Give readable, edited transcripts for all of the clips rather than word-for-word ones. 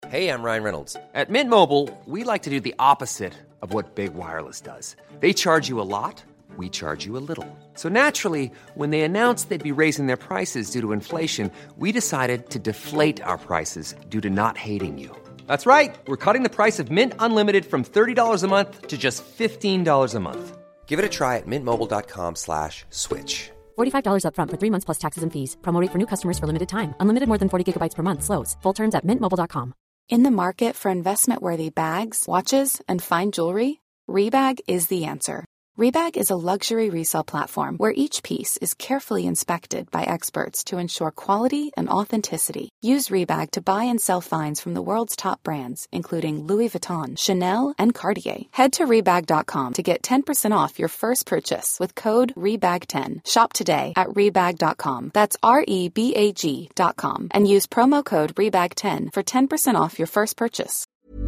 Hey, I'm Ryan Reynolds. At Mint Mobile, we like to do the opposite of what Big Wireless does. They charge you a lot, we charge you a little. So naturally, when they announced they'd be raising their prices due to inflation, we decided to deflate our prices due to not hating you. That's right. We're cutting the price of Mint Unlimited from $30 a month to just $15 a month. Give it a try at mintmobile.com/switch. $45 up front for 3 months plus taxes and fees. Promo rate for new customers for limited time. Unlimited more than 40 gigabytes per month. Slows full terms at mintmobile.com. In the market for investment-worthy bags, watches, and fine jewelry, Rebag is the answer. Rebag is a luxury resale platform where each piece is carefully inspected by experts to ensure quality and authenticity. Use Rebag to buy and sell finds from the world's top brands, including Louis Vuitton, Chanel, and Cartier. Head to Rebag.com to get 10% off your first purchase with code REBAG10. Shop today at Rebag.com. That's REBAG.com. And use promo code REBAG10 for 10% off your first purchase.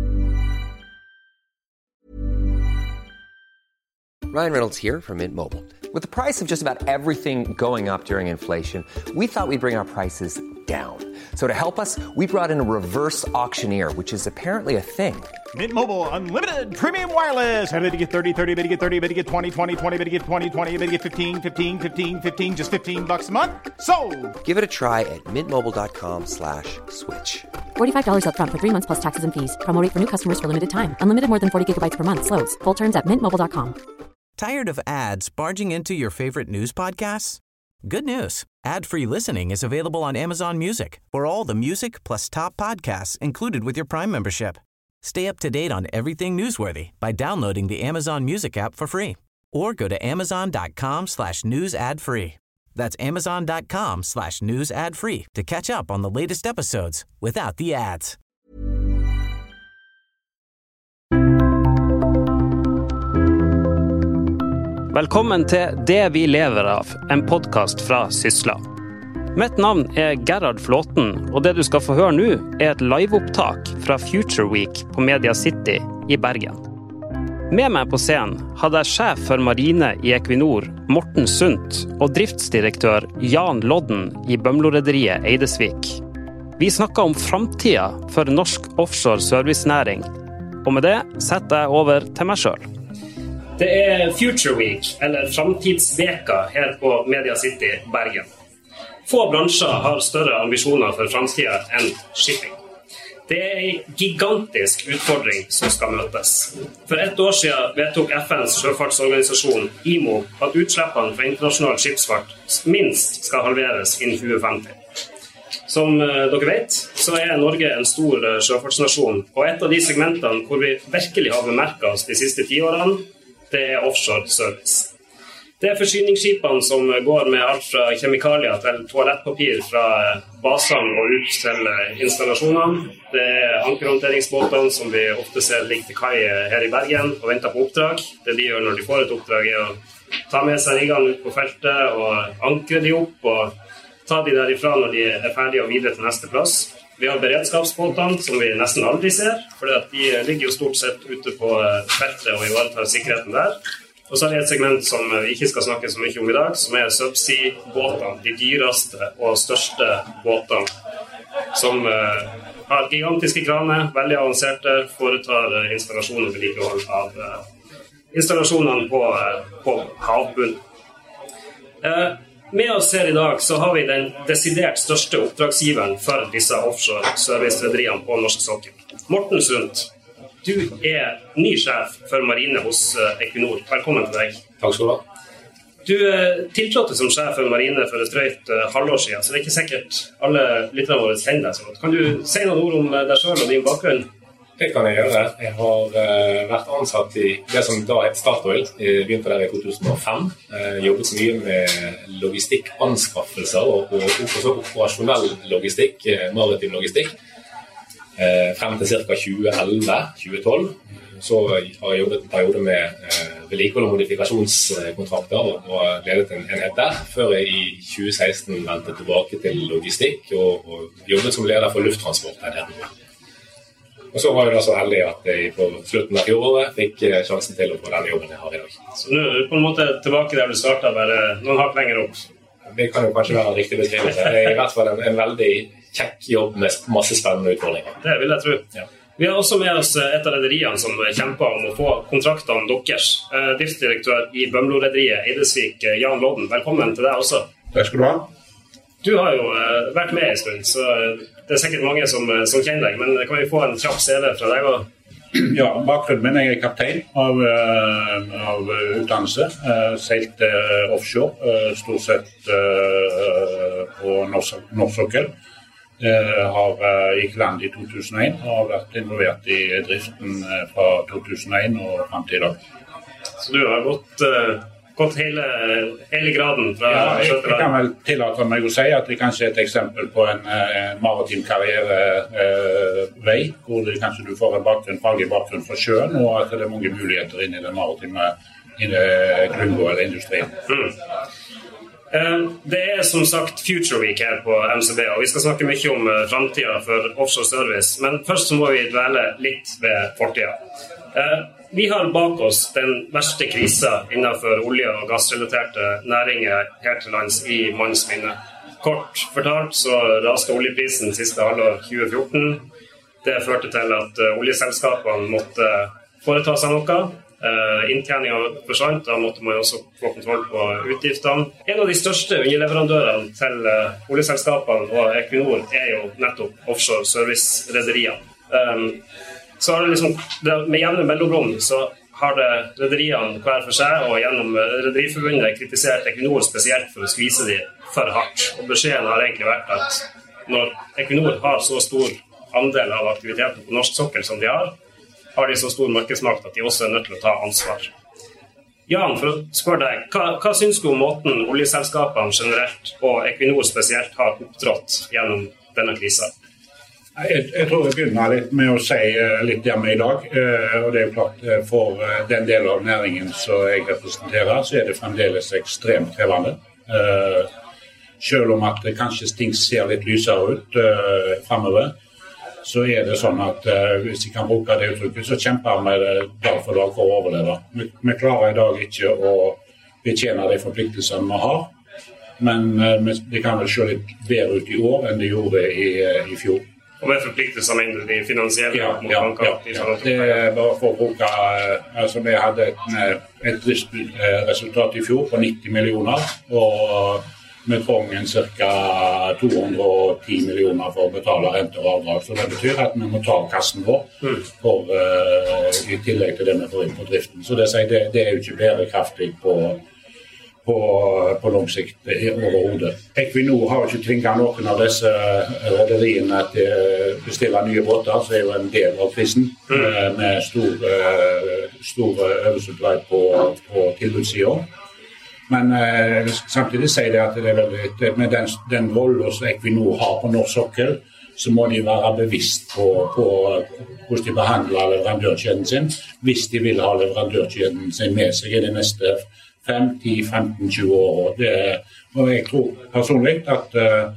Ryan Reynolds here from Mint Mobile. With the price of just about everything going up during inflation, we thought we'd bring our prices down. So to help us, we brought in a reverse auctioneer, which is apparently a thing. Mint Mobile Unlimited Premium Wireless. How to get 30, 30, how to get 30, how to get 20, 20, 20, how to get 20, 20, how to get 15, 15, 15, 15, just $15 a month? Sold! Give it a try at mintmobile.com/switch. $45 up front for 3 months plus taxes and fees. Promo rate for new customers for limited time. Unlimited more than 40 gigabytes per month. Slows full terms at mintmobile.com. Tired of ads barging into your favorite news podcasts? Good news. Ad-free listening is available on Amazon Music for all the music plus top podcasts included with your Prime membership. Stay up to date on everything newsworthy by downloading the Amazon Music app for free or go to amazon.com/news ad free. That's amazon.com/news ad free to catch up on the latest episodes without the ads. Velkommen til Det vi lever av, en podcast fra Sysla. Mitt navn Gerhard Flåten, og det du skal få høre nå et liveopptak fra Future Week på Media City i Bergen. Med meg på scenen hadde jeg sjef for marine i Equinor, Morten Sundt, og driftsdirektør Jan Lodden i Bømlo-rederiet Eidesvik. Vi snakket om framtida for norsk offshore servicenæring, og med det setter jeg over til meg selv. Det Future Week, eller Framtidsveka, her på Media City, Bergen. Få bransjer har større ambisjoner for framtida enn shipping. Det en gigantisk utfordring som skal møtes. For 1 år siden vedtok FNs sjøfartsorganisasjon, IMO, at utslippene fra internasjonal skipsfart minst skal halveres innen 2050. Som dere vet, så Norge en stor sjøfartsnasjon, og et av de segmentene hvor vi virkelig har bemerket oss de siste 10 årene, det offshore service. Det forsyningsskipene som går med alt fra kjemikalier til toalettpapir fra basene og ut til installasjonene. Det ankerhåndteringsbåtene som vi ofte ser ligger til kai her i Bergen og venter på oppdrag. Det de gjør når de får et oppdrag å ta med seg riggene ut på feltet og ankre de opp og ta de derifra når de ferdige og videre til neste plass. Vi har beredskapsbåtene som vi nesten aldri ser, for de ligger jo stort sett ute på feltet og ivaretar sikkerheten der. Og så har vi et segment som vi ikke skal snakke så mye om i dag, som subsea-båtene, de dyreste og største båtene, som har gigantiske kraner, veldig avanserte, foretar installasjon og vedlikehold av installasjonene på havbunnen. Med oss her i dag så har vi den desidert største oppdragsgiveren for disse offshore service-rederiene på norsk sokkel. Morten Sundt, du ny sjef for marine hos Equinor. Velkommen til deg. Takk skal du ha. Du tiltrådte som sjef for marine for et drøyt halvår siden, så det ikke sikkert alle lytterne våre kjenner deg så godt. Kan du si noen ord om deg selv og din bakgrunn? Det kan jeg gjøre. Jeg har vært ansatt i det som da het Statoil. Jeg begynte der i 2005. Jobbet mye med logistikkanskaffelser og også operasjonell logistikk, maritim logistikk. Frem til ca. 2011-2012. Så har jeg jobbet en periode med vedlikehold og modifikasjonskontrakter og ledet en enhet der, før jeg i 2016 vendte tilbake til logistikk og jobbet som leder for lufttransportenheten. Og så var jeg da så heldig at jeg på slutten av fjoråret fikk sjansen til å få denne jobben jeg har i dag. Så nå er du på en måte tilbake der du startet, bare noen hakk lenger opp? Det kan jo kanskje være en riktig beskrivelse. Det er i hvert fall en veldig kjekk jobb med masse spennende utfordringer. Det vil jeg tro. Ja. Vi har også med oss et av rederiene som kjemper om å få kontraktene deres. Driftsdirektør i Bømlo-rederiet Eidesvik, Jan Lodden. Velkommen til deg også. Takk skal du ha. Du har jo vært med en stund, så det er sikkert mange som kjenner deg, men kan vi få en kjapp CV fra deg også? Ja, bakgrunnen min jeg kaptein av utdannelse. Seilt offshore, stort sett på norsk sokkel. Gikk land i 2001 og har vært involvert i driften fra 2001 og frem til i dag. Så du har gått hele graden fra jeg kan vel tillate meg å si at det kanskje er et eksempel på en maritim karrierevei, hvor kanskje du får en faglig bakgrunn fra sjøen, og at det er mange muligheter inn i den maritime klynga eller industrien. Det er som sagt Future Week her på MCB, og vi skal snakke mye om fremtiden for offshore service, men først så må vi dvele litt ved fortiden. Vi har bak oss den verste krisen innenfor olje- og gassrelaterte næringer her til lands i manns minne. Kort fortalt så raste oljeprisen siste halvår 2014. Det førte til at oljeselskapene måtte foreta seg noe. Inntjeningen forsvant, da måtte man også få kontroll på utgiftene. En av de største underleverandørene til oljeselskapene og Equinor er jo nettopp offshore service-rederiene. Så har det med jevne mellomrom så har det rederiene hver for seg og gjennom Rederiforbundet kritisert Equinor spesielt for å skvise de for hardt. Og beskjeden har egentlig vært at når Equinor har så stor andel av aktiviteten på norsk sokkel som de har de så stor markedsmakt at de også er nødt til å ta ansvar. Jan, for å spørre deg, hva synes du om måten oljeselskapene generelt og Equinor spesielt har opptrådt gjennom denne krisen? Jeg tror jeg begynner litt med å si litt hjemme i dag, og det er jo klart for den delen av næringen som jeg representerer, så er det fremdeles ekstremt krevende. Selv om at kanskje ting ser litt lysere ut fremover, så er det sånn at hvis jeg kan bruke det uttrykket, så kjemper vi dag for dag for å overleve. Vi klarer i dag ikke å betjene de forpliktelsene vi har, men det kan vel se litt bedre ut i år enn det gjorde i fjor. Og med forpliktelser mener du de finansielle? Ja. Det er bare for å bruke, vi hadde et driftsresultat i fjor på 90 millioner, og vi trenger ca. 210 millioner for å betale renter og avdrag. Så det betyr at vi må ta kassen vår i tillegg til det vi får inn på driften. Så det er jo ikke bærekraftig på lang sikt overhodet. Equinor har ikke tvinget noen av disse rederiene til å bestille nye båter, så er jo en del av prisen med stor oversupply på tilbudssiden. Men samtidig sier det at det er veldig, med den rollen som Equinor har på norsk sokkel, så må de være bevisst på hvordan de behandler leverandørkjeden sin, hvis de vil ha leverandørkjeden sin med seg i det neste 5, 10, 15, 20 år. Og jeg tror personlig at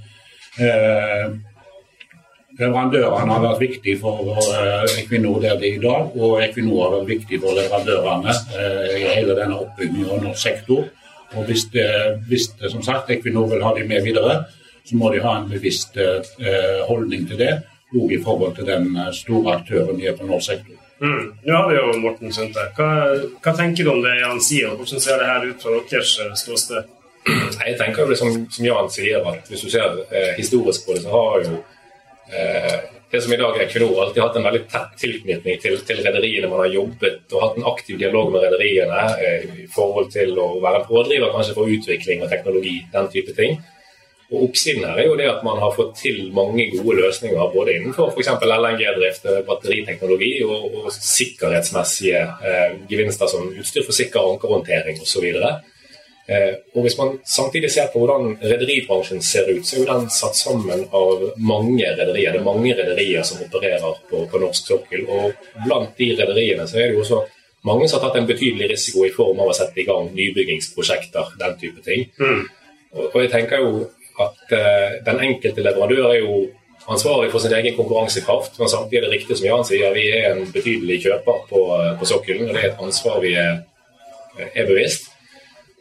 leverandørene har vært viktige for Equinor der de er i dag, og Equinor har vært viktig for leverandørene i hele denne oppbyggingen av norsk sektor. Og hvis som sagt Equinor vil ha de med videre, så må de ha en bevisst holdning til det, og i forhold til den store aktøren de er på norsk sektor. Nå har vi jo Morten Sunde. Hva tenker du om det Jan sier, og hvordan ser det her ut fra deres ståsted? Jeg tenker jo det som Jan sier, at hvis du ser historisk på det, så har jo det som i dag er Equinor alltid hatt en veldig tett tilknytning til rederiene. Man har jobbet og hatt en aktiv dialog med rederiene i forhold til å være en pådriver kanskje for utvikling og teknologi, den type ting. Og oppsiden her er jo det at man har fått til mange gode løsninger både innenfor for eksempel LNG-drift, batteriteknologi og sikkerhetsmessige gevinster som utstyr for sikker ankerhåndtering og så videre. Og hvis man samtidig ser på hvordan rederibransjen ser ut, så er jo den satt sammen av mange rederier. Det er mange rederier som opererer på norsk sokkel, og blant de rederiene så er det jo også mange som har tatt en betydelig risiko i form av å sette i gang nybyggingsprosjekter, den type ting. Og jeg tenker jo at den enkelte leverandør er jo ansvarlig for sin egen konkurransekraft, men samtidig er det riktig som Jan sier, vi er en betydelig kjøper på sokkelen, og det er et ansvar vi er bevisst.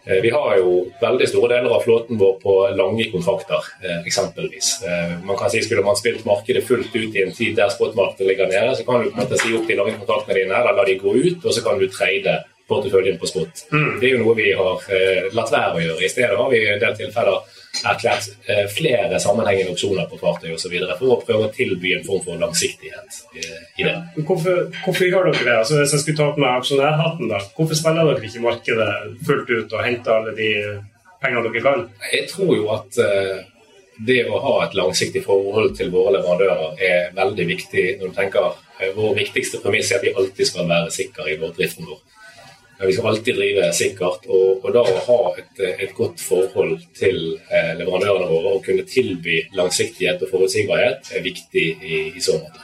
Vi har jo veldig store deler av flåten vår på lange kontrakter, eksempelvis. Man kan si, skulle man spilt markedet fullt ut I en tid der spotmarkedet ligger nede, så kan du på en måte si opp de lange kontraktene dine, eller la de gå ut, og så kan du trade porteføljen på spot. Det jo noe vi har latt være å gjøre. I stedet har vi I en del tilfeller erklært flere sammenhengende opsjoner på fartøy og så videre, for å prøve å tilby en form for langsiktighet I det. Hvorfor gjør dere det? Altså, hvis jeg skulle ta opp med aksjonærhatten da, hvorfor spiller dere ikke markedet fullt ut og henter alle de pengene dere kan? Jeg tror jo at det å ha et langsiktig forhold til våre leverandører veldig viktig når du tenker vår viktigste premiss at vi alltid skal være sikre I vår driften vår. Vi skal alltid drive sikkert, og da å ha et godt forhold til leverandørene våre og kunne tilby langsiktighet og forutsigbarhet viktig I så måte.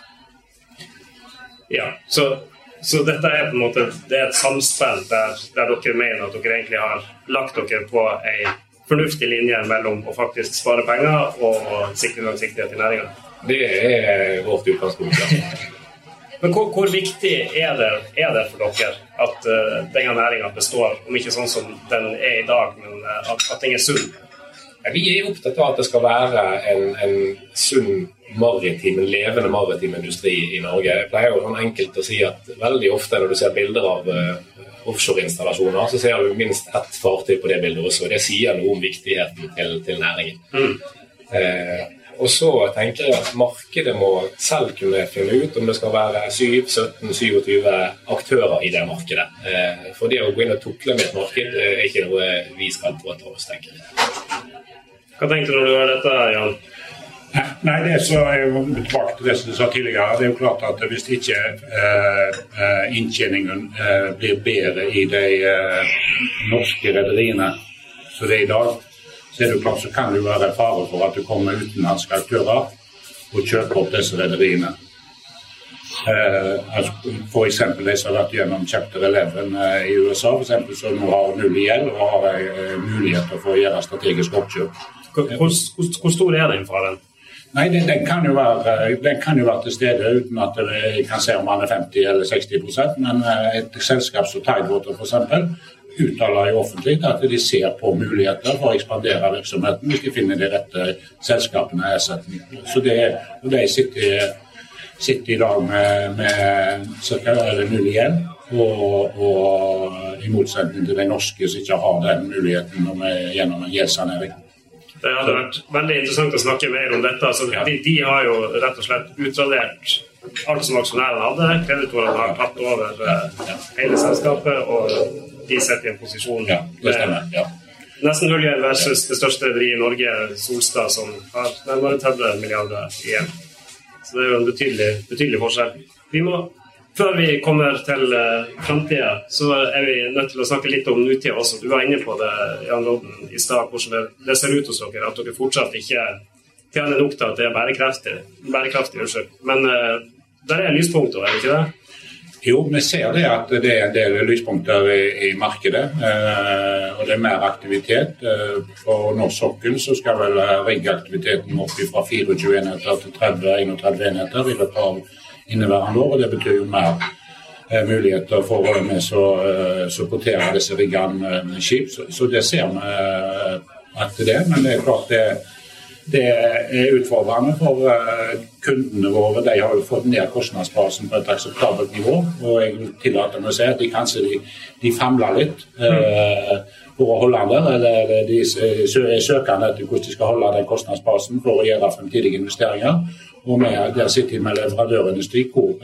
Ja, så dette på en måte, det et samspill der dere mener at dere egentlig har lagt dere på en fornuftig linje mellom å faktisk spare penger og sikre langsiktighet I næringen? Det vårt utgangspunkt, ja. Men hvor viktig det for dere at denne næringen består, om ikke sånn som den I dag, men at den sunn? Vi opptatt av at det skal være en sunn maritim, en levende maritim industri I Norge. Jeg pleier jo sånn enkelt å si at veldig ofte når du ser bilder av offshore-installasjoner, så ser du minst ett fartøy på det bildet også, og det sier noe om viktigheten til næringen. Og så tenker jeg at markedet må selv kunne finne ut om det skal være 7, 17, 27 aktører I det markedet. For det å gå inn og tukle med et marked ikke noe vi skal påta oss, tenker jeg. Hva tenkte du når du gjør dette, Jan? Nei, det så jo tilbake til det som du sa tidligere. Det jo klart at hvis ikke inntjeningen blir bedre I de norske rederiene så det I dag, så det jo klart så kan det jo være fare for at det kommer utenlandske aktører og kjøper opp disse rederiene. For eksempel de som har vært gjennom Chapter 11 I USA, for eksempel, som nå har null gjeld og har muligheter for å gjøre strategisk oppkjøp. Hvor stor den faren? Nei, den kan jo være til stede uten at jeg kan se om han 50 eller 60%, men et selskap som Tidewater for eksempel, uttaler jo offentlig at de ser på muligheter for å ekspandere virksomheten hvis de finner de rette selskapene Så de sitter I dag med cirka null igjen, og I motsetning til de norske som ikke har den muligheten gjennom en gjeldsanering. Det hadde vært veldig interessant å snakke mer om dette. Altså, de har jo rett og slett utradert alt som aksjonærene hadde. Kreditorene har tatt over hele selskapet, og de setter I en posisjon nesten null igjen versus det største rederiet I Norge, Solstad, som har nærmere 30 milliarder igjen. Så det jo en betydelig forskjell. Før vi kommer til fremtiden, så vi nødt til å snakke litt om nutiden også. Du var inne på det, Jan Rodden, I stad, hvordan det ser ut hos dere, at dere fortsatt ikke tjener nok til at det bærekraftig. Men der lyspunkter, det ikke det? Jo, vi ser det at det en del lyspunkter I markedet, og det mer aktivitet. For norsk sokkel så skal vel riggaktiviteten opp fra 24 enheter til 30-31 enheter I løpet av inneværende år, og det betyr jo mer muligheter for å supportere disse riggene med skip. Så det ser vi at det, men det klart det utfordrende for kundene våre. De har jo fått ned kostnadsbasen på et akseptabelt nivå, og jeg tillater meg å si at de famler litt for å holde den der, eller de søkende etter hvordan de skal holde den kostnadsbasen for å gjøre fremtidige investeringer. Og der sitter med leverandørindustri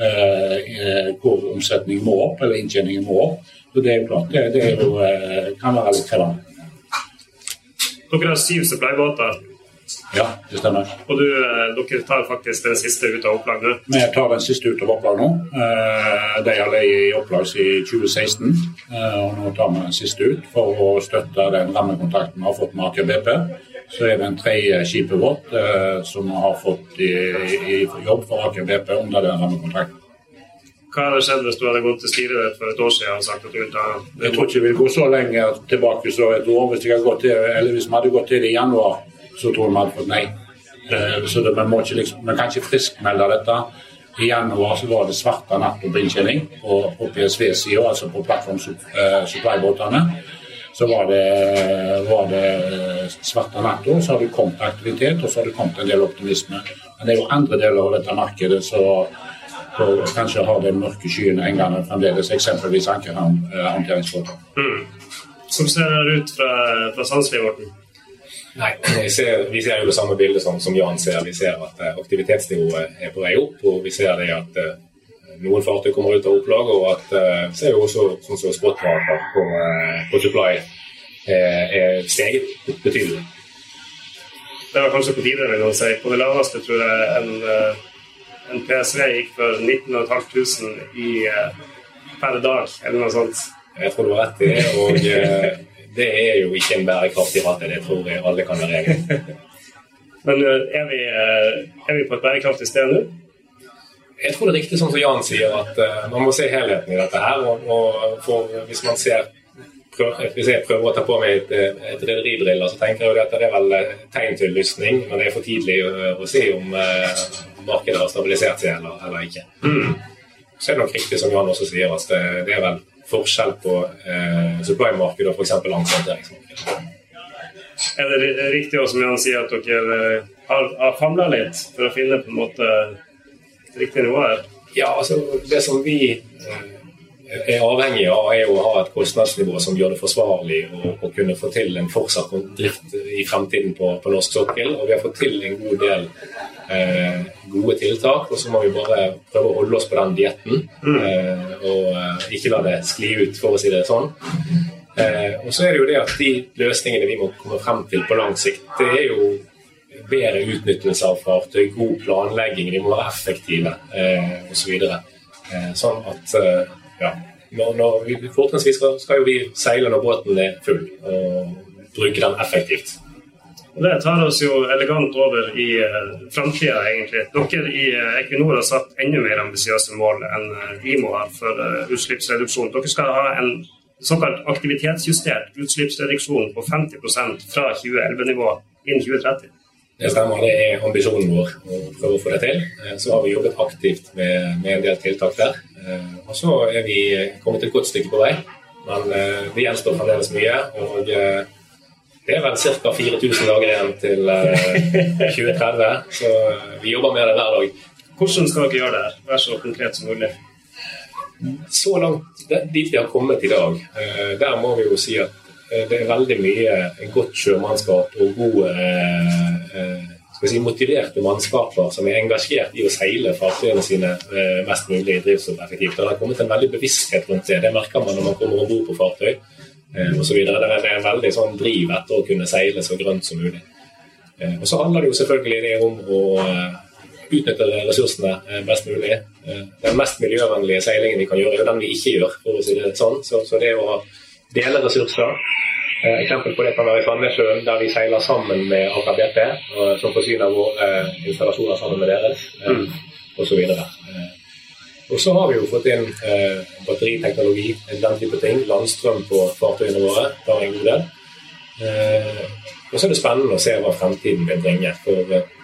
hvor omsetningen må opp, eller inntjeningen må opp. Så det jo klart, det kan være litt krevende. Dere har 7 supply-båter. Ja, det stemmer. Og dere tar faktisk den siste ut av opplag nå? Vi tar den siste ut av opplag nå. De har leid I opplag I 2016, og nå tar vi den siste ut for å støtte den rammekontrakten vi har fått med Aker BP. Så det den 3. skipet vårt som har fått I jobb for Aker BP under den rammekontrakten. Hva hadde skjedd hvis du hadde gått til styret for et år siden og sagt at du vil ta... Jeg tror ikke vi vil gå så lenge tilbake så et år. Hvis vi hadde gått til det I januar, så tror jeg vi hadde fått nei. Så vi kan ikke friskmelde dette. I januar så var det svarte natt på inntjening på PSV-siden, altså på plattform supply-båtene. så var det svarte natter, så har det kommet aktivitet, og så har det kommet en del optimisme. Men det jo andre deler av dette markedet, så kanskje har den mørke skyen en gang fremdeles, eksempelvis ankerhåndteringsflåter. Som ser det ut fra Sandsli, Morten? Nei, vi ser jo det samme bildet som Jan ser. Vi ser at aktivitetsnivået på vei opp, og vi ser det at noen fartøy kommer ut av opplag, og at ser jo også sånn som spotvarer på supply steget betydelig. Det var kanskje på tide, vil noen si. På det laveste tror jeg en PSV gikk for 19.500 per dag, eller noe sånt. Jeg tror du har rett i det, og det jo ikke en bærekraftig rate, det tror jeg alle kan være enig. Men er vi på et bærekraftig sted nå? Jeg tror det riktig sånn som Jan sier, at man må se helheten i dette her, og hvis man prøver å ta på meg et rederibriller, så tenker jeg jo at det vel tegn til lysning, men det for tidlig å si om markedet har stabilisert seg eller ikke. Så det nok riktig som Jan også sier, at det vel forskjell på supply-markedet og for eksempel ankerhåndteringsmarkedet. Det riktig også, som Jan sier, at dere har famlet litt for å finne på en måte riktig nivå her? Ja, altså det som vi avhengig av jo å ha et kostnadsnivå som gjør det forsvarlig å kunne få til en fortsatt drift i fremtiden på norsk sokkel, og vi har fått til en god del gode tiltak, og så må vi bare prøve å holde oss på den dietten og ikke la det skli ut, for å si det sånn. Og så det jo det at de løsningene vi må komme frem til på lang sikt, det jo bedre utnyttelse av fartøy, god planlegging, de må være effektive og så videre. Sånn at når vi fortrinnsvis skal jo vi seile når båten full og bruke den effektivt. Og det tar oss jo elegant over i fremtiden egentlig. Dere i Equinor har satt enda mer ambisiøse mål enn IMO har for utslippsreduksjon. Dere skal ha en såkalt aktivitetsjustert utslippsreduksjon på 50% fra 2011-nivå innen 2030. Det stemmer, det ambisjonen vår å prøve å få det til. Så har vi jobbet aktivt med en del tiltak der. Og så vi kommet et godt stykke på vei, men det gjenstår fremdeles mye, og det vel ca. 4000 dager igjen til 2030, så vi jobber med det hver dag. Hvordan skal dere gjøre det her? Vær så konkret som mulig. Så langt dit vi har kommet i dag, der må vi jo si at det veldig mye godt sjømannskap og gode motiverte mannskaper som engasjert i å seile fartøyene sine mest mulig drivstoffeffektivt. Det har kommet en veldig bevissthet rundt det. Det merker man når man kommer ombord på fartøy og så videre. Det en veldig sånn driv etter å kunne seile så grønt som mulig. Og så handler det jo selvfølgelig det om å utnytte ressursene best mulig. Den mest miljøvennlige seilingen vi kan gjøre, den vi ikke gjør, for å si det sånn. Så det å dele ressurser. Eksempel på det kan være i Sandnessjøen, der vi seiler sammen med Aker BP, som forsyner våre installasjoner sammen med deres, og så videre. Og så har vi jo fått inn batteriteknologi, den type ting, landstrøm på fartøyene våre, tar en god del. Og så det spennende å se hva fremtiden vil bringe, for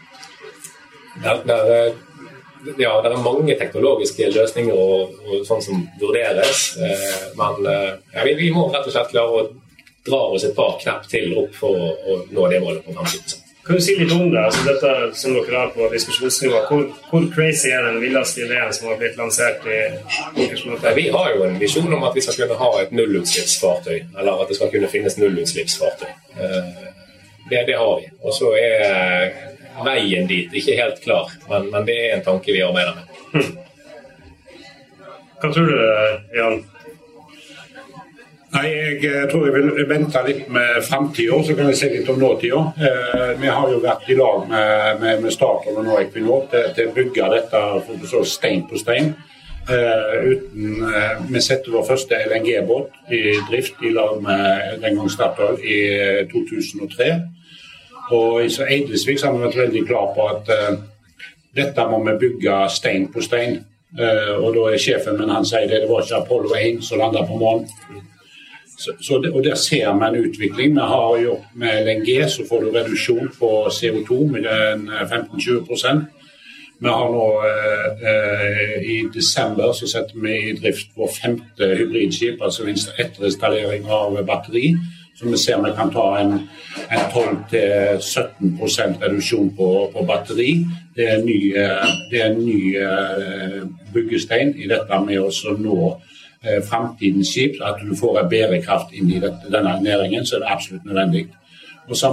det mange teknologiske løsninger og sånn som vurderes, men vi må rett og slett klare å dra oss et par knapp til opp for å nå det målet på 50%. Kan du si litt om det? Altså dette som dere har på diskusjonsnivå, hvor crazy den villeste ideen som har blitt lansert i konkursmøtet? Vi har jo en visjon om at vi skal kunne ha et nullutslippsfartøy, eller at det skal kunne finnes nullutslippsfartøy. Det har vi. Og så veien dit ikke helt klar, men det en tanke vi arbeider med. Hva tror du, Jan? Nei, jeg tror jeg vil vente litt med fremtiden, så kan jeg si litt om nåtiden. Vi har jo vært i lag med Statoil og nå Equinor til å bygge dette så stein på stein. Vi setter vår første LNG-båt i drift i lag med den gang Statoil i 2003. Og i Eidesvik har vi vært veldig klar på at dette må vi bygge stein på stein. Og da sjefen min, han sier det var ikke Apollo 1 som landet på månen. Og der ser vi en utvikling. Vi har gjort med LNG, så får du reduksjon på CO2 med 15-20%. Vi har nå i desember så setter vi i drift vår 5. hybridskip, altså etter installering av batteri, Så vi ser vi kan ta en 12-17% reduksjon på batteri. Det er en ny byggestein i dette med å nå fremtidens skip, at du får en bærekraft inn i denne næringen, så er det absolutt nødvendig. Og så har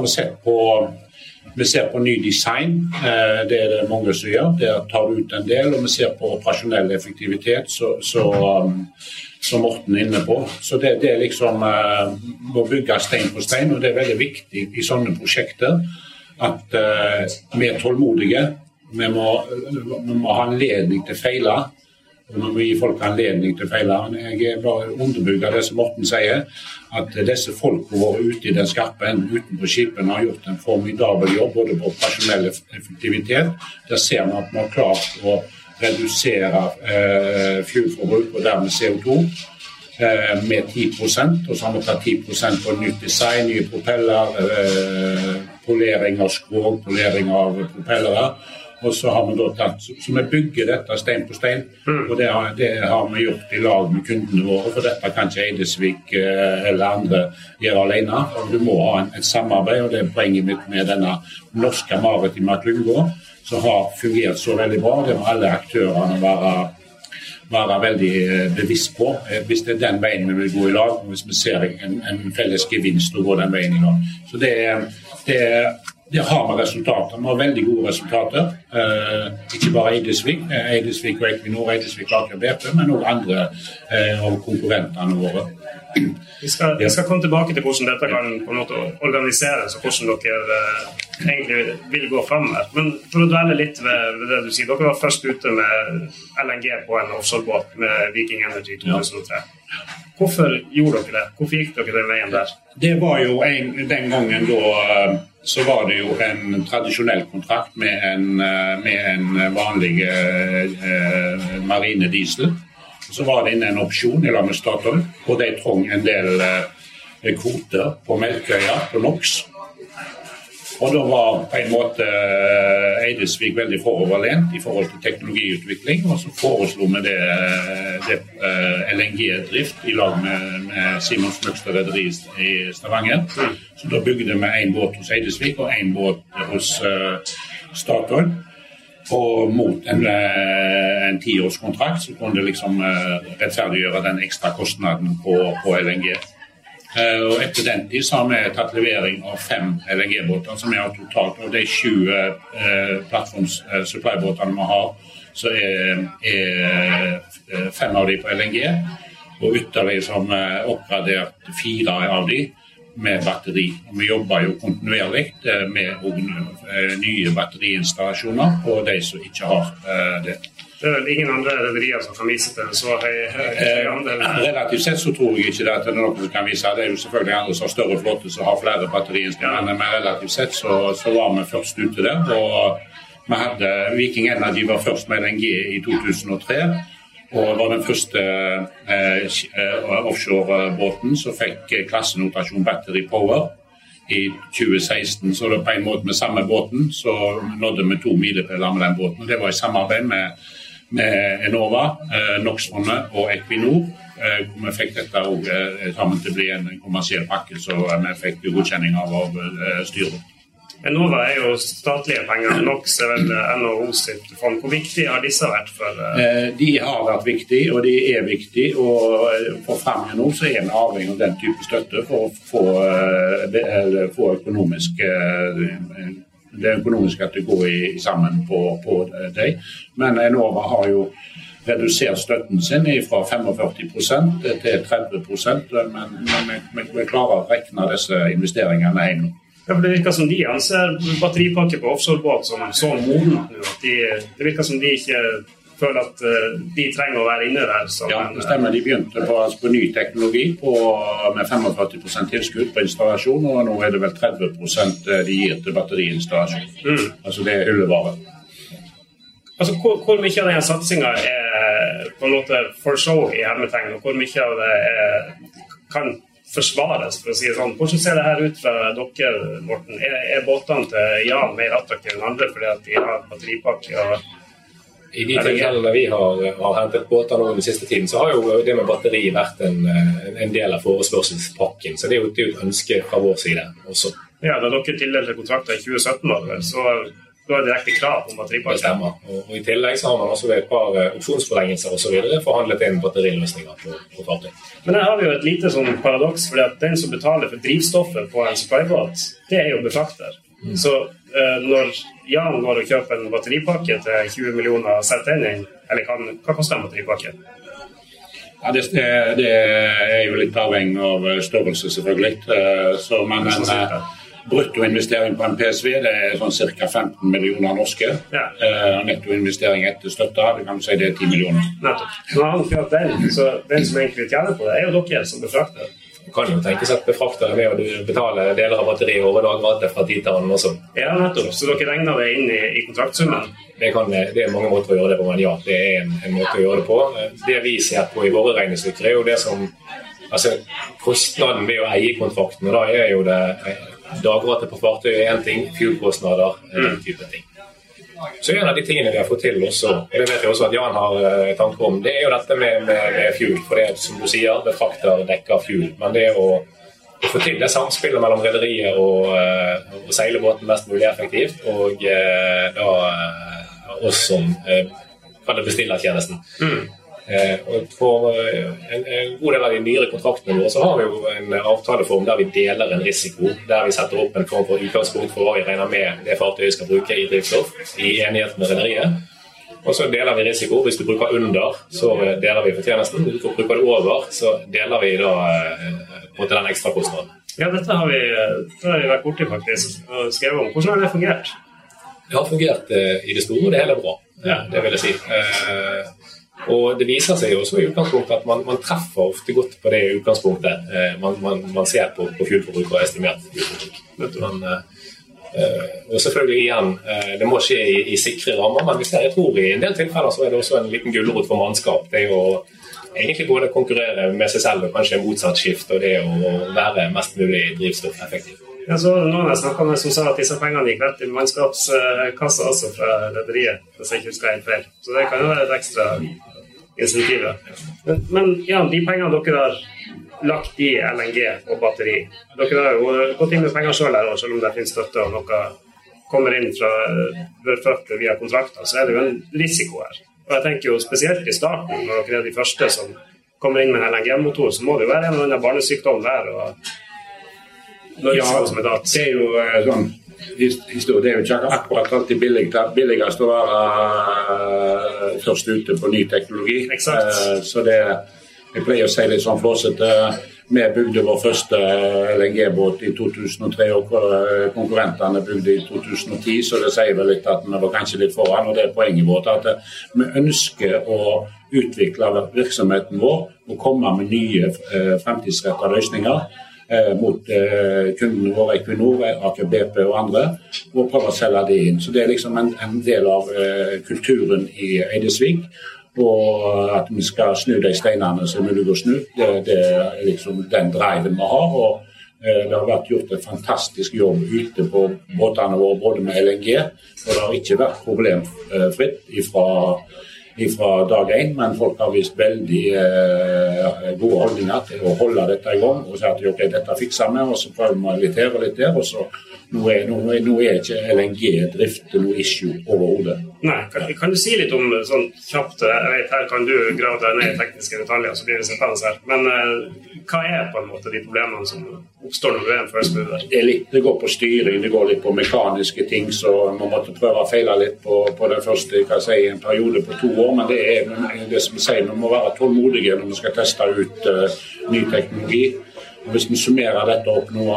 vi ser på ny design, det er det mange som gjør, der tar du ut en del, og vi ser på operasjonell effektivitet, som Morten er inne på. Så det er liksom å bygge stein på stein, og det er veldig viktig i sånne prosjekter at vi er tålmodige, vi må ha anledning til å feile, og vi må gi folk anledning til å feile. Jeg bare underbygger det som Morten sier, at disse folk som har vært ute i den skarpe enden utenfor skipene har gjort en formidabel jobb, både på operasjonell effektivitet. Der ser vi at vi har klart å redusere fuelforbruk og dermed CO2 med 10%, og så har vi tatt 10% på nytt design, nye propeller, polering av skrog, polering av propellere. Og så har vi da tatt, så vi bygger dette stein på stein, og det har vi gjort i lag med kundene våre, for dette kan ikke Eidesvik eller andre gjøre alene. Du må ha et samarbeid, og det er poenget mitt med denne norske maritime klynga, som har fungert så veldig bra. Det må alle aktørene være veldig bevisst på, hvis det er den veien vi vil gå i lag, og hvis vi ser en felles gevinst å gå den veien i lag. Så det har vi resultater. Vi har veldig gode resultater. Ikke bare Eidesvik og Equinor, Eidesvik og Aker BP, men også andre av konkurrentene våre. Jeg skal komme tilbake til hvordan dette kan på en måte organiseres, og hvordan dere egentlig vil gå frem her. Men for å dvele litt ved det du sier, dere var først ute med LNG på en offshorebåt med Viking Energy i 2003. Hvorfor gjorde dere det? Hvorfor gikk dere den veien der? Det var jo den gangen da, så var det jo en tradisjonell kontrakt med en vanlig marinediesel. Så var det inne en opsjon i lag med Statoil, og de trong en del kvoter på Melkøya, på NOx. Og da var på en måte Eidesvik veldig foroverlent i forhold til teknologiutvikling, og så foreslo vi det LNG-drift i lag med Simon Smøgstad rederi i Stavanger. Så da bygde vi en båt hos Eidesvik og en båt hos Statoil. Og mot en 10-årskontrakt så kunne det liksom rettferdiggjøre den ekstra kostnaden på LNG. Og etter den tid så har vi tatt levering av 5 LNG-båter som vi har totalt, og de 7 plattforms-supply-båtene vi har, så er 5 av de på LNG, og ytterligere som oppgradert 4 av de med batteri. Og vi jobber jo kontinuerlig med nye batteriinstallasjoner på de som ikke har det. Det er vel ingen andre rederier som kan vise til så høy andel? Relativt sett så tror jeg ikke det at det er noe som kan vise. Det er jo selvfølgelig andre som har større flåte som har flere batteriinstallasjoner, men relativt sett så var vi først ute der. Og vi hadde Viking Energy var først med LNG i 2003, og var den første offshorebåten som fikk klassenotasjon Battery Power i 2016. Så det på en måte med samme båten så nådde vi 2 milepæler med den båten, og det var i samarbeid med Enova, NOx-fondet og Equinor, hvor vi fikk dette sammen til å bli en kommersiell pakke, så vi fikk godkjenning av styret. Enova er jo statlige penger, NOx er vel NHO sitt fond. Hvor viktig har disse vært for? De har vært viktige, og de er viktige, og for frem nå så er vi avhengig av den type støtte for å få økonomisk det økonomiske at det går sammen på det. Men Enova har jo redusert støtten sin fra 45% til 30%, men vi klarer å rekne disse investeringene hjem nå. Ja, for det virker som de anser batteripakke på offshorebåt som så modent nå. Det virker som de ikke føler at de trenger å være inne der. Ja, det stemmer. De begynte på ny teknologi med 45% tilskudd på installasjon, og nå er det vel 30% de gir til batteriinstallasjon. Altså det er hyllevare. Altså hvor mye av denne satsingen er på en måte for show i hermetegn, og hvor mye av det kan forsvares, for å si det sånn. Hvordan ser det her ut fra dere, Morten? Er båtene til Jan mer attraktive enn andre fordi at de har batteripakke? I de tilfellene vi har hentet båter nå den siste tiden, så har jo det med batteri vært en del av forespørselspakken, så det er jo et ønske fra vår side også. Ja, da dere tildelte kontrakter i 2017, så da det direkte krav om batteripakke. Det stemmer, og I tillegg så har man også ved et par opsjonsforlengelser og så videre forhandlet inn batteriløsninger på fartøy. Men her har vi jo et lite sånn paradoks, fordi at den som betaler for drivstoffet på en supply-båt, det er jo befrakter. Så når Jan går og kjøper en batteripakke til 20 millioner, setter den inn, eller hva koster en batteripakke? Ja, det er jo litt avhengig av størrelse selvfølgelig, så men bruttoinvestering på en PSV det er sånn cirka 15 millioner norske, nettoinvestering etter støtta, det kan du si det er 10 millioner. Nettopp. Når han kjøper den, så den som egentlig tjener på det, er jo dere som befrakter. Det kan jo tenkes at befraktere med å betale deler av batteriet over dagratet fra tidteren også. Ja, nettopp. Så dere regner det inn i kontraktsummen? Det er mange måter å gjøre det på, men ja, det er en måte å gjøre det på. Det vi ser på i våre regnestykker er jo det som, altså kostnaden ved å eie kontrakten, og da er jo det dagratet på fartøyet en ting, fuelkostnader, den type ting. Så en av de tingene vi har fått til også, og det vet jeg også at Jan har tanker om, det er jo dette med fuel, for det er som du sier, befrakter dekker fuel, men det er å få til det samspillet mellom rederiet og seile båten mest mulig effektivt, og da oss som kan bestille tjenesten. Og for en god del av de nyere kontraktene våre så har vi jo en avtaleform der vi deler en risiko, der vi setter opp en form for utgangspunkt for hva vi regner med det fartøyet skal bruke i drivstoff i enighet med rederiet. Og så deler vi risiko. Hvis du bruker under, så deler vi fortjenesten. Hvis du bruker det over, så deler vi da på den ekstra kostnaden. Ja, dette har vi vært borti faktisk og skrevet om. Hvordan har det fungert? Det har fungert i det store, og det hele bra. Ja, det vil jeg si. Og det viser seg jo også i utgangspunktet at man treffer ofte godt på det utgangspunktet man ser på fuelforbruk og estimert fuelforbruk. Og selvfølgelig igjen, det må skje i sikre rammer, men jeg tror i en del tilfeller så er det også en liten gulrot for mannskap. Det er jo egentlig både konkurrere med seg selv og kanskje motsatt skift, og det å være mest mulig drivstoffeffektiv. Ja, så noen jeg snakket med som sa at disse pengene gikk rett i mannskapskassa også fra rederiet, hvis jeg ikke husker helt feil. Så det kan jo være et ekstra insentiv. Men ja, de pengene dere har lagt i LNG og batteri, dere har jo gått inn med penger selv her, selv om det finnes støtte og noe kommer inn fra befrakter via kontrakter, så er det jo en risiko her. Og jeg tenker jo spesielt i starten, når dere er de første som kommer inn med en LNG-motor, så må det jo være en eller annen barnesykdom der, og ja, det er jo sånn historie, det er jo ikke akkurat alltid billigst å være først ute på ny teknologi. Så jeg pleier å si litt sånn flåsete. Vi bygde vår første LNG-båt i 2003, og konkurrentene bygde i 2010, så det sier vel litt at vi var kanskje litt foran, og det er poenget vårt at vi ønsker å utvikle virksomheten vår og komme med nye fremtidsrettede løsninger mot kundene våre, Equinor, Aker BP og andre, og prøve å selge det inn. Så det er liksom en del av kulturen i Eidesvik, og at vi skal snu de steinene som er mulig å snu. Det er liksom den driven vi har, og det har vært gjort en fantastisk jobb ute på båtene våre, både med LNG, og det har ikke vært problemfritt fra dag 1, men folk har vist veldig gode holdninger til å holde dette i gang, og si at ok, dette fikser vi, og så prøver vi litt her og litt der, og så nå er ikke LNG-drift noe issue overhodet. Nei, kan du si litt om sånn kjapt, jeg vet her kan du grave deg ned i tekniske detaljer, så blir det spennende her, men hva er på en måte de problemene som oppstår når du er en first mover? Det går på styring, det går litt på mekaniske ting, så man måtte prøve å feile litt på den første, en periode på 2 år, men det er det som vi sier, vi må være tålmodige når vi skal teste ut ny teknologi. Og hvis vi summerer dette opp, nå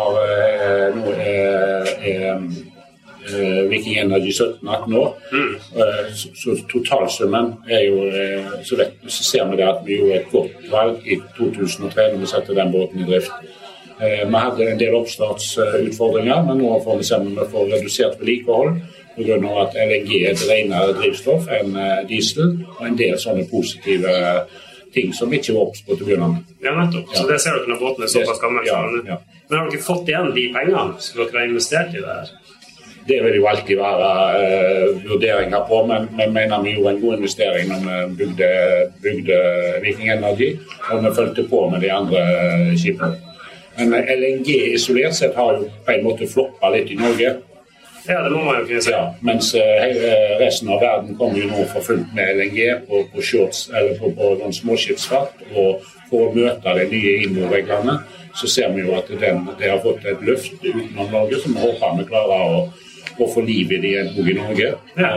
er Viking Energy 17-18 år, så totalsummen er jo, så ser vi det at vi gjorde et godt valg i 2003 når vi setter den båten i drift. Vi hadde en del oppstartsutfordringer, men nå får vi se om vi får redusert vedlikehold, på grunn av at LNG er et renere drivstoff enn diesel, og en del sånne positive ting som ikke var oppstått på begynner. Ja, nettopp. Så det ser dere når båten er såpass gammel. Ja. Men har dere fått igjen de pengene som dere har investert i det her? Det vil jo alltid være vurderinger på, men mener vi gjorde en god investering når vi bygde Viking Energy, og vi følte på med de andre skipene. Men LNG isolert sett har jo på en måte floppet litt i Norge. Ja, det må man jo kunne si. Ja, mens resten av verden kommer jo nå for fullt med LNG på shorts, eller på noen småskipsfart, og for å møte de nye IMO-reglene, så ser vi jo at det har fått et løft utenom Norge, som vi håper vi klarer å få liv i det igjen i Norge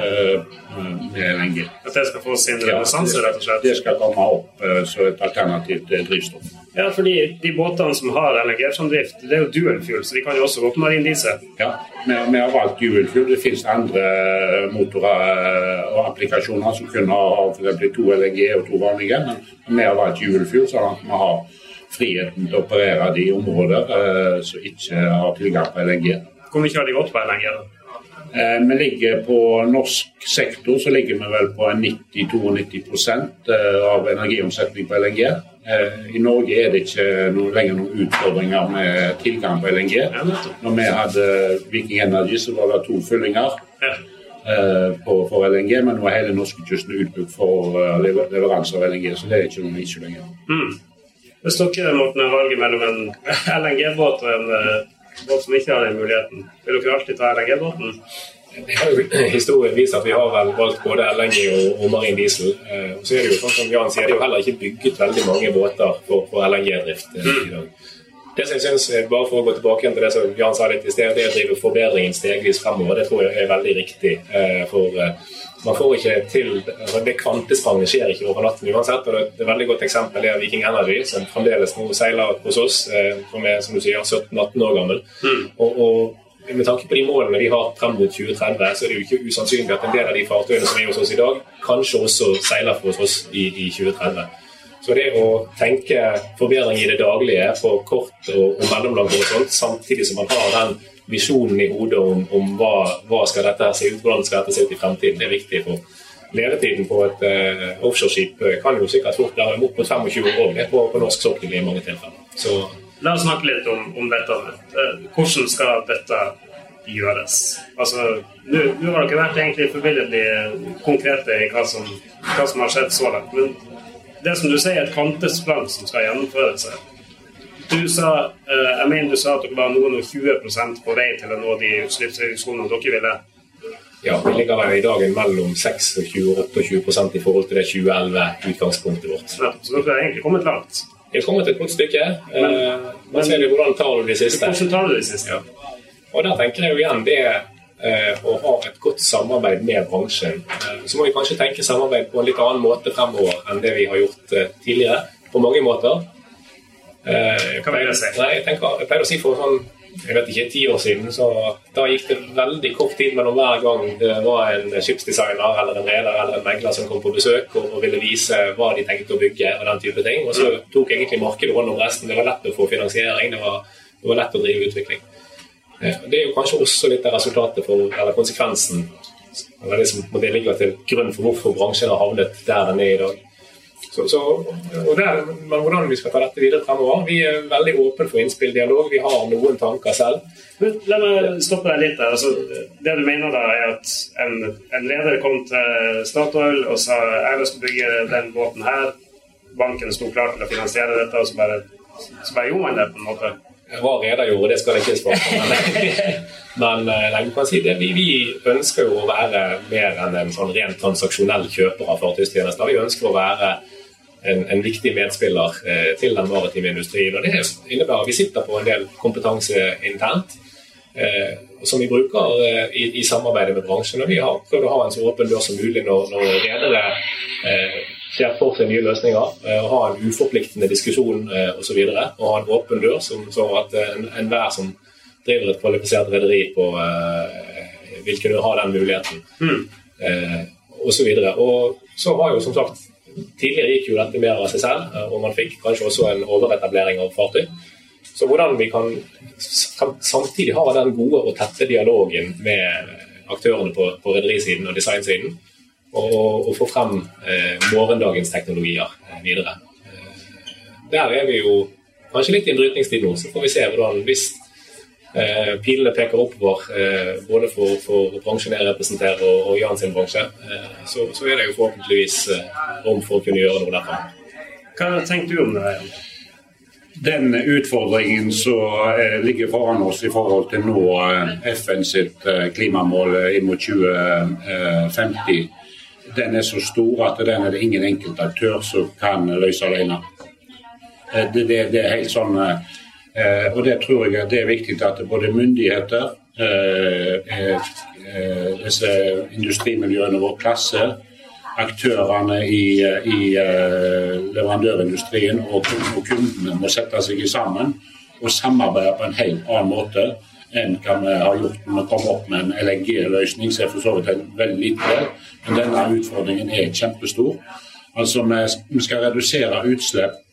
med LNG. At det skal få sin renessanse, rett og slett? Det skal komme opp som et alternativt drivstoff. Ja, fordi de båtene som har LNG som drift, det er jo dual fuel, så de kan jo også gå på marin diesel. Ja, vi har valgt dual fuel. Det finnes andre motorer og applikasjoner som kunne ha for eksempel 2 LNG og 2 vanlige, men vi har valgt dual fuel, sånn at vi har friheten til å operere de områder som ikke har tilgang på LNG. Hvor mye har de gått på LNG da? Vi ligger på norsk sektor, så ligger vi vel på 90-92% av energiomsetning på LNG. I Norge er det ikke lenger noen utfordringer med tilgang på LNG. Når vi hadde Viking Energy, så var det 2 fyllinger for LNG, men nå er hele norskekysten utbygd for leveranser av LNG, så det er ikke noe issue lenger. Hvis dere måtte valge mellom en LNG-båt og en båt som ikke har den muligheten, vil dere alltid ta LNG-båten? Det har jo historien vist at vi har vel valgt både LNG og marin diesel. Så er det jo sånn som Jan sier, det er jo heller ikke bygget veldig mange båter for LNG-drift i dag. Det som jeg synes, bare for å gå tilbake igjen til det som Jan sa litt i sted, det å drive forbedringen stegvis fremover, det tror jeg er veldig riktig. For man får ikke til, det kvantespranget skjer ikke over natten uansett, og det er et veldig godt eksempel er Viking Energy, som fremdeles nå seiler hos oss, som er, som du sier, 17-18 år gammel. Og med tanke på de målene vi har frem mot 2030, så er det jo ikke usannsynlig at en del av de fartøyene som er hos oss i dag, kanskje også seiler for oss i 2030. Så det å tenke forbedring i det daglige på kort og mellomlang horisont, samtidig som man har den visjonen i hodet om hva skal dette se ut, hvordan skal dette se ut i fremtiden, det er viktig for levetiden på et offshoreskip kan jo sikkert fort være mot 25 år på norsk sokkel i mange tilfeller. Så la oss snakke litt om dette. Hvordan skal dette gjøres? Altså, nå har dere vært egentlig forbilledlig konkrete i hva som har skjedd så langt, men det som du sier er et kvantesprank som skal gjennomføres. Jeg mener du sa at dere var noen og 20% på vei til å nå de utslippsreduksjonene dere ville. Ja, vi ligger vel i dag mellom 26-28% i forhold til det 2011-utgangspunktet vårt. Ja, så dere har egentlig kommet langt. Vi har kommet et godt stykke, men ser vi hvordan tar du de siste. Hvordan tar du de siste? Ja. Og der tenker jeg jo igjen det å ha et godt samarbeid med bransjen. Så må vi kanskje tenke samarbeid på en litt annen måte fremover enn det vi har gjort tidligere, på mange måter. Hva vil jeg si? Nei, jeg pleier å si for sånn, jeg vet ikke, 10 år siden, så da gikk det veldig kort tid mellom hver gang det var en skipsdesigner eller en reder eller en megler som kom på besøk og ville vise hva de tenkte å bygge og den type ting. Og så tok egentlig markedet hånd om resten. Det var lett å få finansiering, det var lett å drive utvikling. Det er jo kanskje også litt av resultatet eller konsekvensen, eller det som ligger til grunn for hvorfor bransjen har havnet der den er i dag. Men hvordan vi skal ta dette videre fremover? Vi er veldig åpne for innspill, dialog. Vi har noen tanker selv. Men la meg stoppe deg litt der. Altså, det du mener da er at en leder kom til Statoil og sa jeg vil bygge den båten her. Banken sto klar til å finansiere dette, og så bare gjorde man det på en måte. Hva reder gjorde, det skal jeg ikke svare på. Men du kan si det. Vi ønsker jo å være mer enn en sånn rent transaksjonell kjøper av fartøystjenester. Vi ønsker å være en viktig medspiller til den maritime industrien. Og det innebærer vi sitter på en del kompetanse internt, som vi bruker i samarbeidet med bransjen. Og vi har prøvd å ha en så åpen dør som mulig når redere ser for seg nye løsninger, ha en uforpliktende diskusjon og så videre, og ha en åpen dør så at enhver som driver et kvalifisert rederi vil kunne ha den muligheten og så videre. Og så har jo som sagt tidligere gikk jo dette mer av seg selv, og man fikk kanskje også en overetablering av fartøy. Så hvordan vi kan samtidig ha den gode og tette dialogen med aktørene på rederisiden og designsiden, og få frem morgendagens teknologier videre. Der er vi jo kanskje litt i en brytningstid nå, så får vi se hvordan, hvis Pilene peker oppover, både for bransjen jeg representerer og Jan sin bransje. Så det jo forhåpentligvis rom for å kunne gjøre noe derfra. Hva tenker du om det, Jan? Den utfordringen som ligger foran oss I forhold til nå FN sitt klimamål inn mot 2050, den så stor at den det ingen enkelt aktør som kan løse alene. Det helt sånn, og det tror jeg det viktig at både myndigheter, disse industrimiljøene vår klasse, aktørene I leverandørindustrien og kundene må sette seg sammen og samarbeide på en helt annen måte enn hva vi har gjort når vi kommer opp med en LNG-løsning, så for så vidt en veldig lite del, men denne utfordringen kjempestor. Altså vi skal redusere utslipp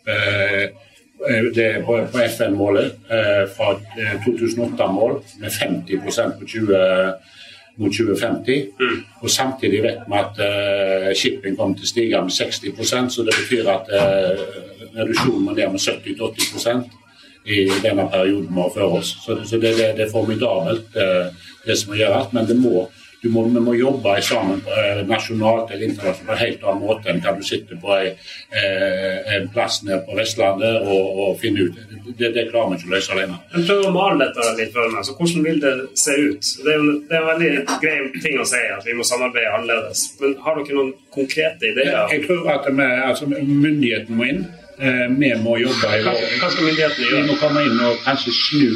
på FN-målet fra 2008-mål med 50% mot 2050, og samtidig vet vi at shipping kommer til å stige med 60%, så det betyr at reduksjonen må ned med 70-80% I denne perioden vi har for oss. Så det formidabelt det som må gjøres, men vi må jobbe sammen nasjonalt eller internasjonalt på en helt annen måte enn kan du sitte på en plass nede på Vestlandet og finne ut. Det klarer vi ikke å løse alene. Jeg prøver å male dette litt for meg, så hvordan vil det se ut? Det en veldig grei ting å si at vi må samarbeide annerledes, men har dere noen konkrete ideer? Jeg tror at myndigheten må inn. Vi må jobbe I vår. Hva skal myndighetene gjøre? Vi må komme inn og kanskje snu.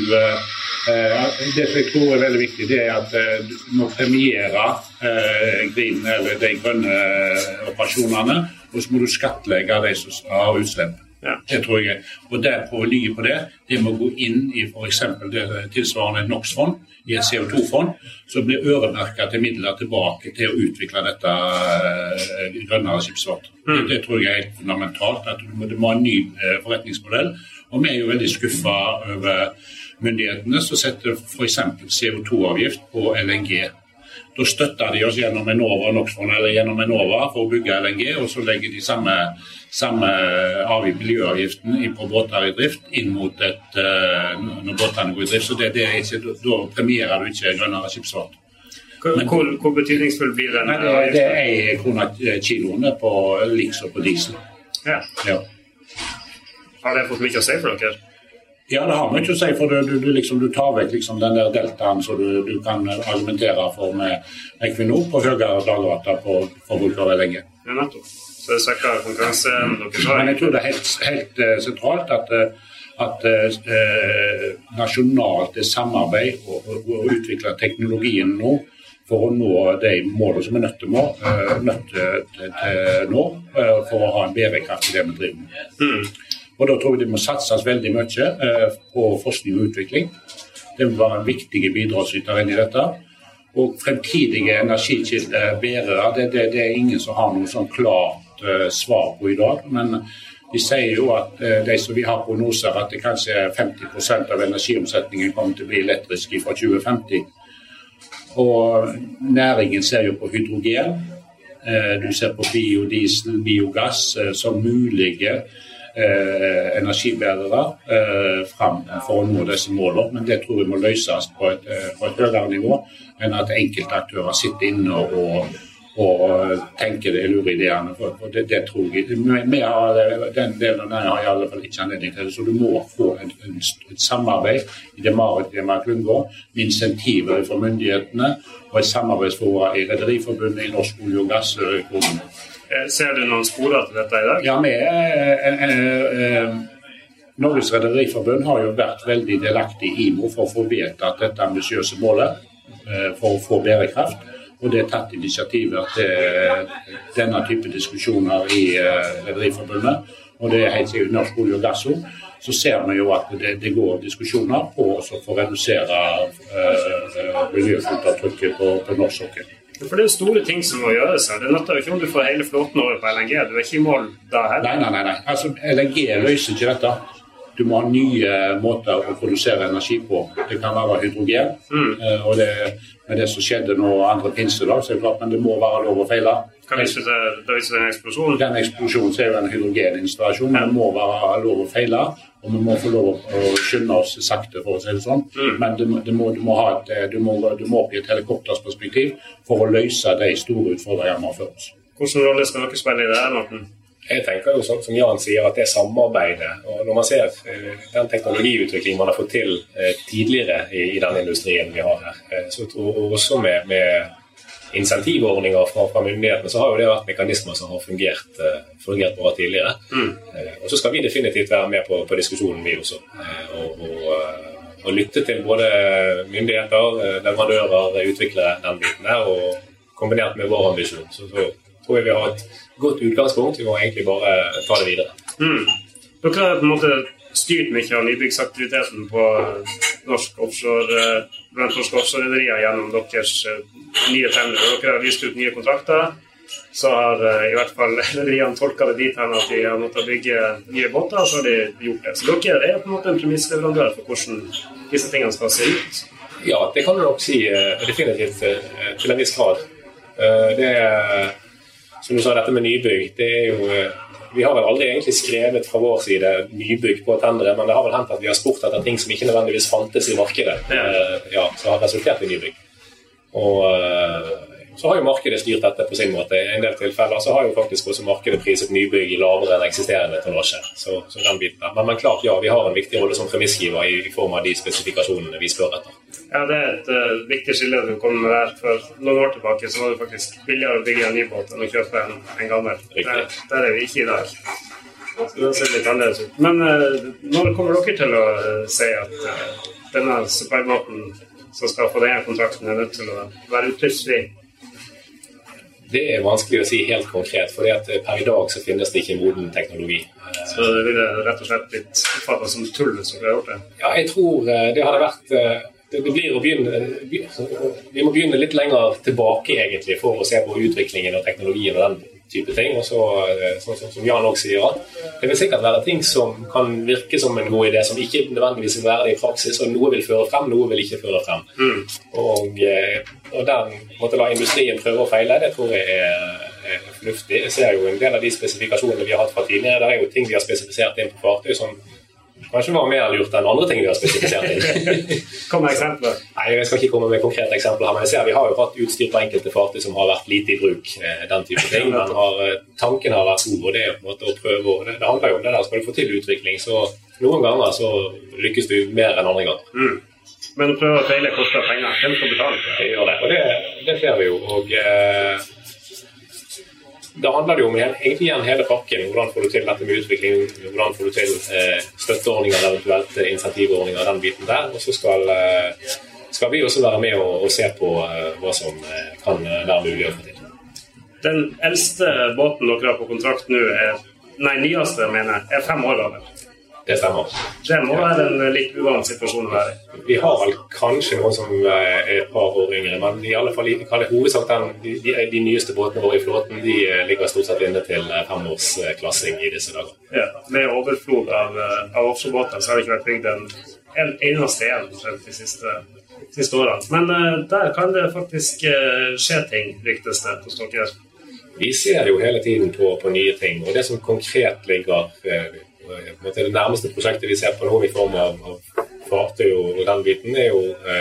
Det som jeg tror veldig viktig, det at du må premiere green, eller de grønne operasjonene, og så må du skattlegge de som har utslipp. Ja. Det tror jeg. Og der på å ligge på det må gå inn I for eksempel det tilsvarende NOx-fond, I et CO2-fond, som blir øremerket til midler tilbake til å utvikle dette grønnere skipsfart. Det tror jeg helt fundamentalt, at du må ha en ny forretningsmodell, og vi jo veldig skuffet over myndighetene som setter for eksempel CO2-avgift på LNG. Da støtter de oss gjennom Enova NOx-fond eller gjennom Enova for å bygge LNG, og så legger de samme miljøavgiften på båter I drift inn mot når båtene går I drift. Så da premierer du ikke grønnere skipsfart. Hvor betydningsfull blir den? Det 1 krone kiloene på liks og på diesel. Ja. Har det fått mye å si for dere? Ja, det har man ikke å si, for du tar vekk den der deltaen som du kan argumentere for med Equinor på høyere dagrater på forbruk av LNG. Ja, nettopp. Så det svekker konkurransen dere har. Men jeg tror det helt sentralt at nasjonalt samarbeid og utvikle teknologien nå for å nå de målene som nødt til nå for å ha en bærekraft I det vi driver med. Og da tror jeg det må satses veldig mye på forskning og utvikling. Det vil være en viktig bidragsyter inn I dette. Og fremtidige energikilder bærere, det ingen som har noe sånn klart svar på I dag. Men de sier jo at de som vi har prognoser, at det kanskje 50% av energiomsetningen kommer til å bli elektrisk fra 2050. Og næringen ser jo på hydrogen. Du ser på biodiesel, biogass som mulige energibærere fram for å nå disse målene, men det tror jeg må løses på et høyere nivå enn at enkelte aktører sitter inne og tenker det lurer ideene, for det tror jeg. Den delen av det har jeg I alle fall ikke anledning til, så du må få et samarbeid I det maritime klynga med insentiver fra myndighetene og et samarbeidsforum I Rederiforbundet, I Norsk olje- og gassforum. Ser du noen sporer til dette I dag? Ja, Norges Rederiforbund har jo vært veldig delaktig I IMO for å få vedtatt dette ambisiøse målet for å få bærekraft, og det tatt initiativer til denne type diskusjoner I Rederiforbundet, og det helt sikkert Norsk olje- og gass. Så ser vi jo at det går diskusjoner på å få redusere miljøfotavtrykket på norsk sokkel. For det store ting som må gjøres her. Det nøtter jo ikke om du får hele flåten over på LNG. Du ikke I mål da heller. Nei. Altså, LNG løser ikke dette. Du må ha nye måter å produsere energi på. Det kan være hydrogen, og med det som skjedde nå andre pinsedag, så det klart, men det må være lov å feile. Hva viser det en eksplosjon? Den eksplosjonen er jo en hydrogeninstallasjon, men det må være lov å feile, og vi må få lov å skynde oss sakte, for å si det sånn. Men du må opp i et helikoptersperspektiv for å løse de store utfordringene vi har for oss. Hvordan rolle skal dere spille i det her, Morten? Jeg tenker jo sånn som Jan sier, at det samarbeidet, og når man ser den teknologiutviklingen man har fått til tidligere i den industrien vi har her, så også med insentivordninger fra myndighetene, så har jo det vært mekanismer som har fungert bra tidligere. Og så skal vi definitivt være med på diskusjonen vi også, og lytte til både myndigheter, leverandører, utviklere den biten der, og kombinert med vår ambisjon. Så tror jeg vi har et godt utgangspunkt, vi må egentlig bare ta det videre. Dere har på en måte styrt mye av nybyggsaktiviteten på norsk offshore, blant norske offshore-rederier gjennom deres nye tendere. Dere har vist ut nye kontrakter, så har i hvert fall rederiene tolket det dit her at de har måttet bygge nye båter, så har de gjort det. Så dere er på en måte en premissleverandør for hvordan disse tingene skal se ut? Ja, det kan du nok si definitivt til en viss grad. Det som du sa, dette med nybygg, det er jo... Vi har vel aldri egentlig skrevet fra vår side nybygg på tendere, men det har vel hendt at vi har spurt etter ting som ikke nødvendigvis fantes i markedet, så har resultert i nybygg. Og så har jo markedet styrt dette på sin måte. I en del tilfeller så har jo faktisk også markedet priset nybygg lavere enn eksisterende tonnasje. Så den biten der. Men klart, ja, vi har en viktig rolle som premissgiver i form av de spesifikasjonene vi spør etter. Ja, det er et viktig skille du kommer med der. For noen år tilbake så var det faktisk billigere å bygge en ny båt enn å kjøpe en gammel. Der er vi ikke i dag. Så det ser litt annerledes ut. Men når kommer dere til å si at denne supply-båten som skal få denne kontrakten er nødt til å være utløpsfri? Det er vanskelig å si helt konkret, fordi at per i dag så finnes det ikke moden teknologi. Så det ville rett og slett blitt oppfattet som tull som dere har gjort det? Ja, jeg tror det hadde vært... Det blir å vi må begynne litt lenger tilbake egentlig for å se på utviklingen og teknologien og den type ting. Og så, som Jan også sier, det vil sikkert være ting som kan virke som en god idé, som ikke nødvendigvis vil være det i praksis, og noe vil føre frem, noe vil ikke føre frem. Og den måtte la industrien prøve å feile, det tror jeg er fornuftig. Jeg ser jo en del av de spesifikasjonene vi har hatt fra tidligere, det er jo ting vi har spesifisert inn på fartøy som kanskje var mer lurt enn andre ting vi har spesifisert inn. Kom med eksempler. Nei, jeg skal ikke komme med konkrete eksempler her, men jeg ser vi har jo hatt utstyr på enkelte fartøy som har vært lite i bruk, den type ting, men tanken har vært god, og det er på en måte å prøve, og det handler jo om det der, skal du få til utvikling, så noen ganger så lykkes du mer enn andre ganger. Men prøve å feile koster penger, hvem skal betale? Det gjør det, og det ser vi jo, og da handler det jo om egentlig igjen hele pakken. Hvordan får du til dette med utvikling, hvordan får du til støtteordninger, eventuelt insentivordninger, den biten der. Og så skal vi også være med og se på hva som kan være mulig å få til. Den eldste båten dere har på kontrakt nå nyeste mener jeg, 5 år gammel. Det stemmer. Det må være en litt uvanlig situasjon å være i. Vi har vel kanskje noen som er et par år yngre, men i alle fall hovedsak de nyeste båtene våre i flåten, de ligger stort sett inne til 5-årsklassing i disse dager. Ja, med overflod av offshorebåter så har det ikke vært bygd en eneste igjen de siste årene. Men der kan det faktisk skje ting, ryktes det hos dere. Vi ser jo hele tiden på nye ting, og det som konkret ligger det nærmeste prosjektet vi ser på nå i form av fartøy og den biten er jo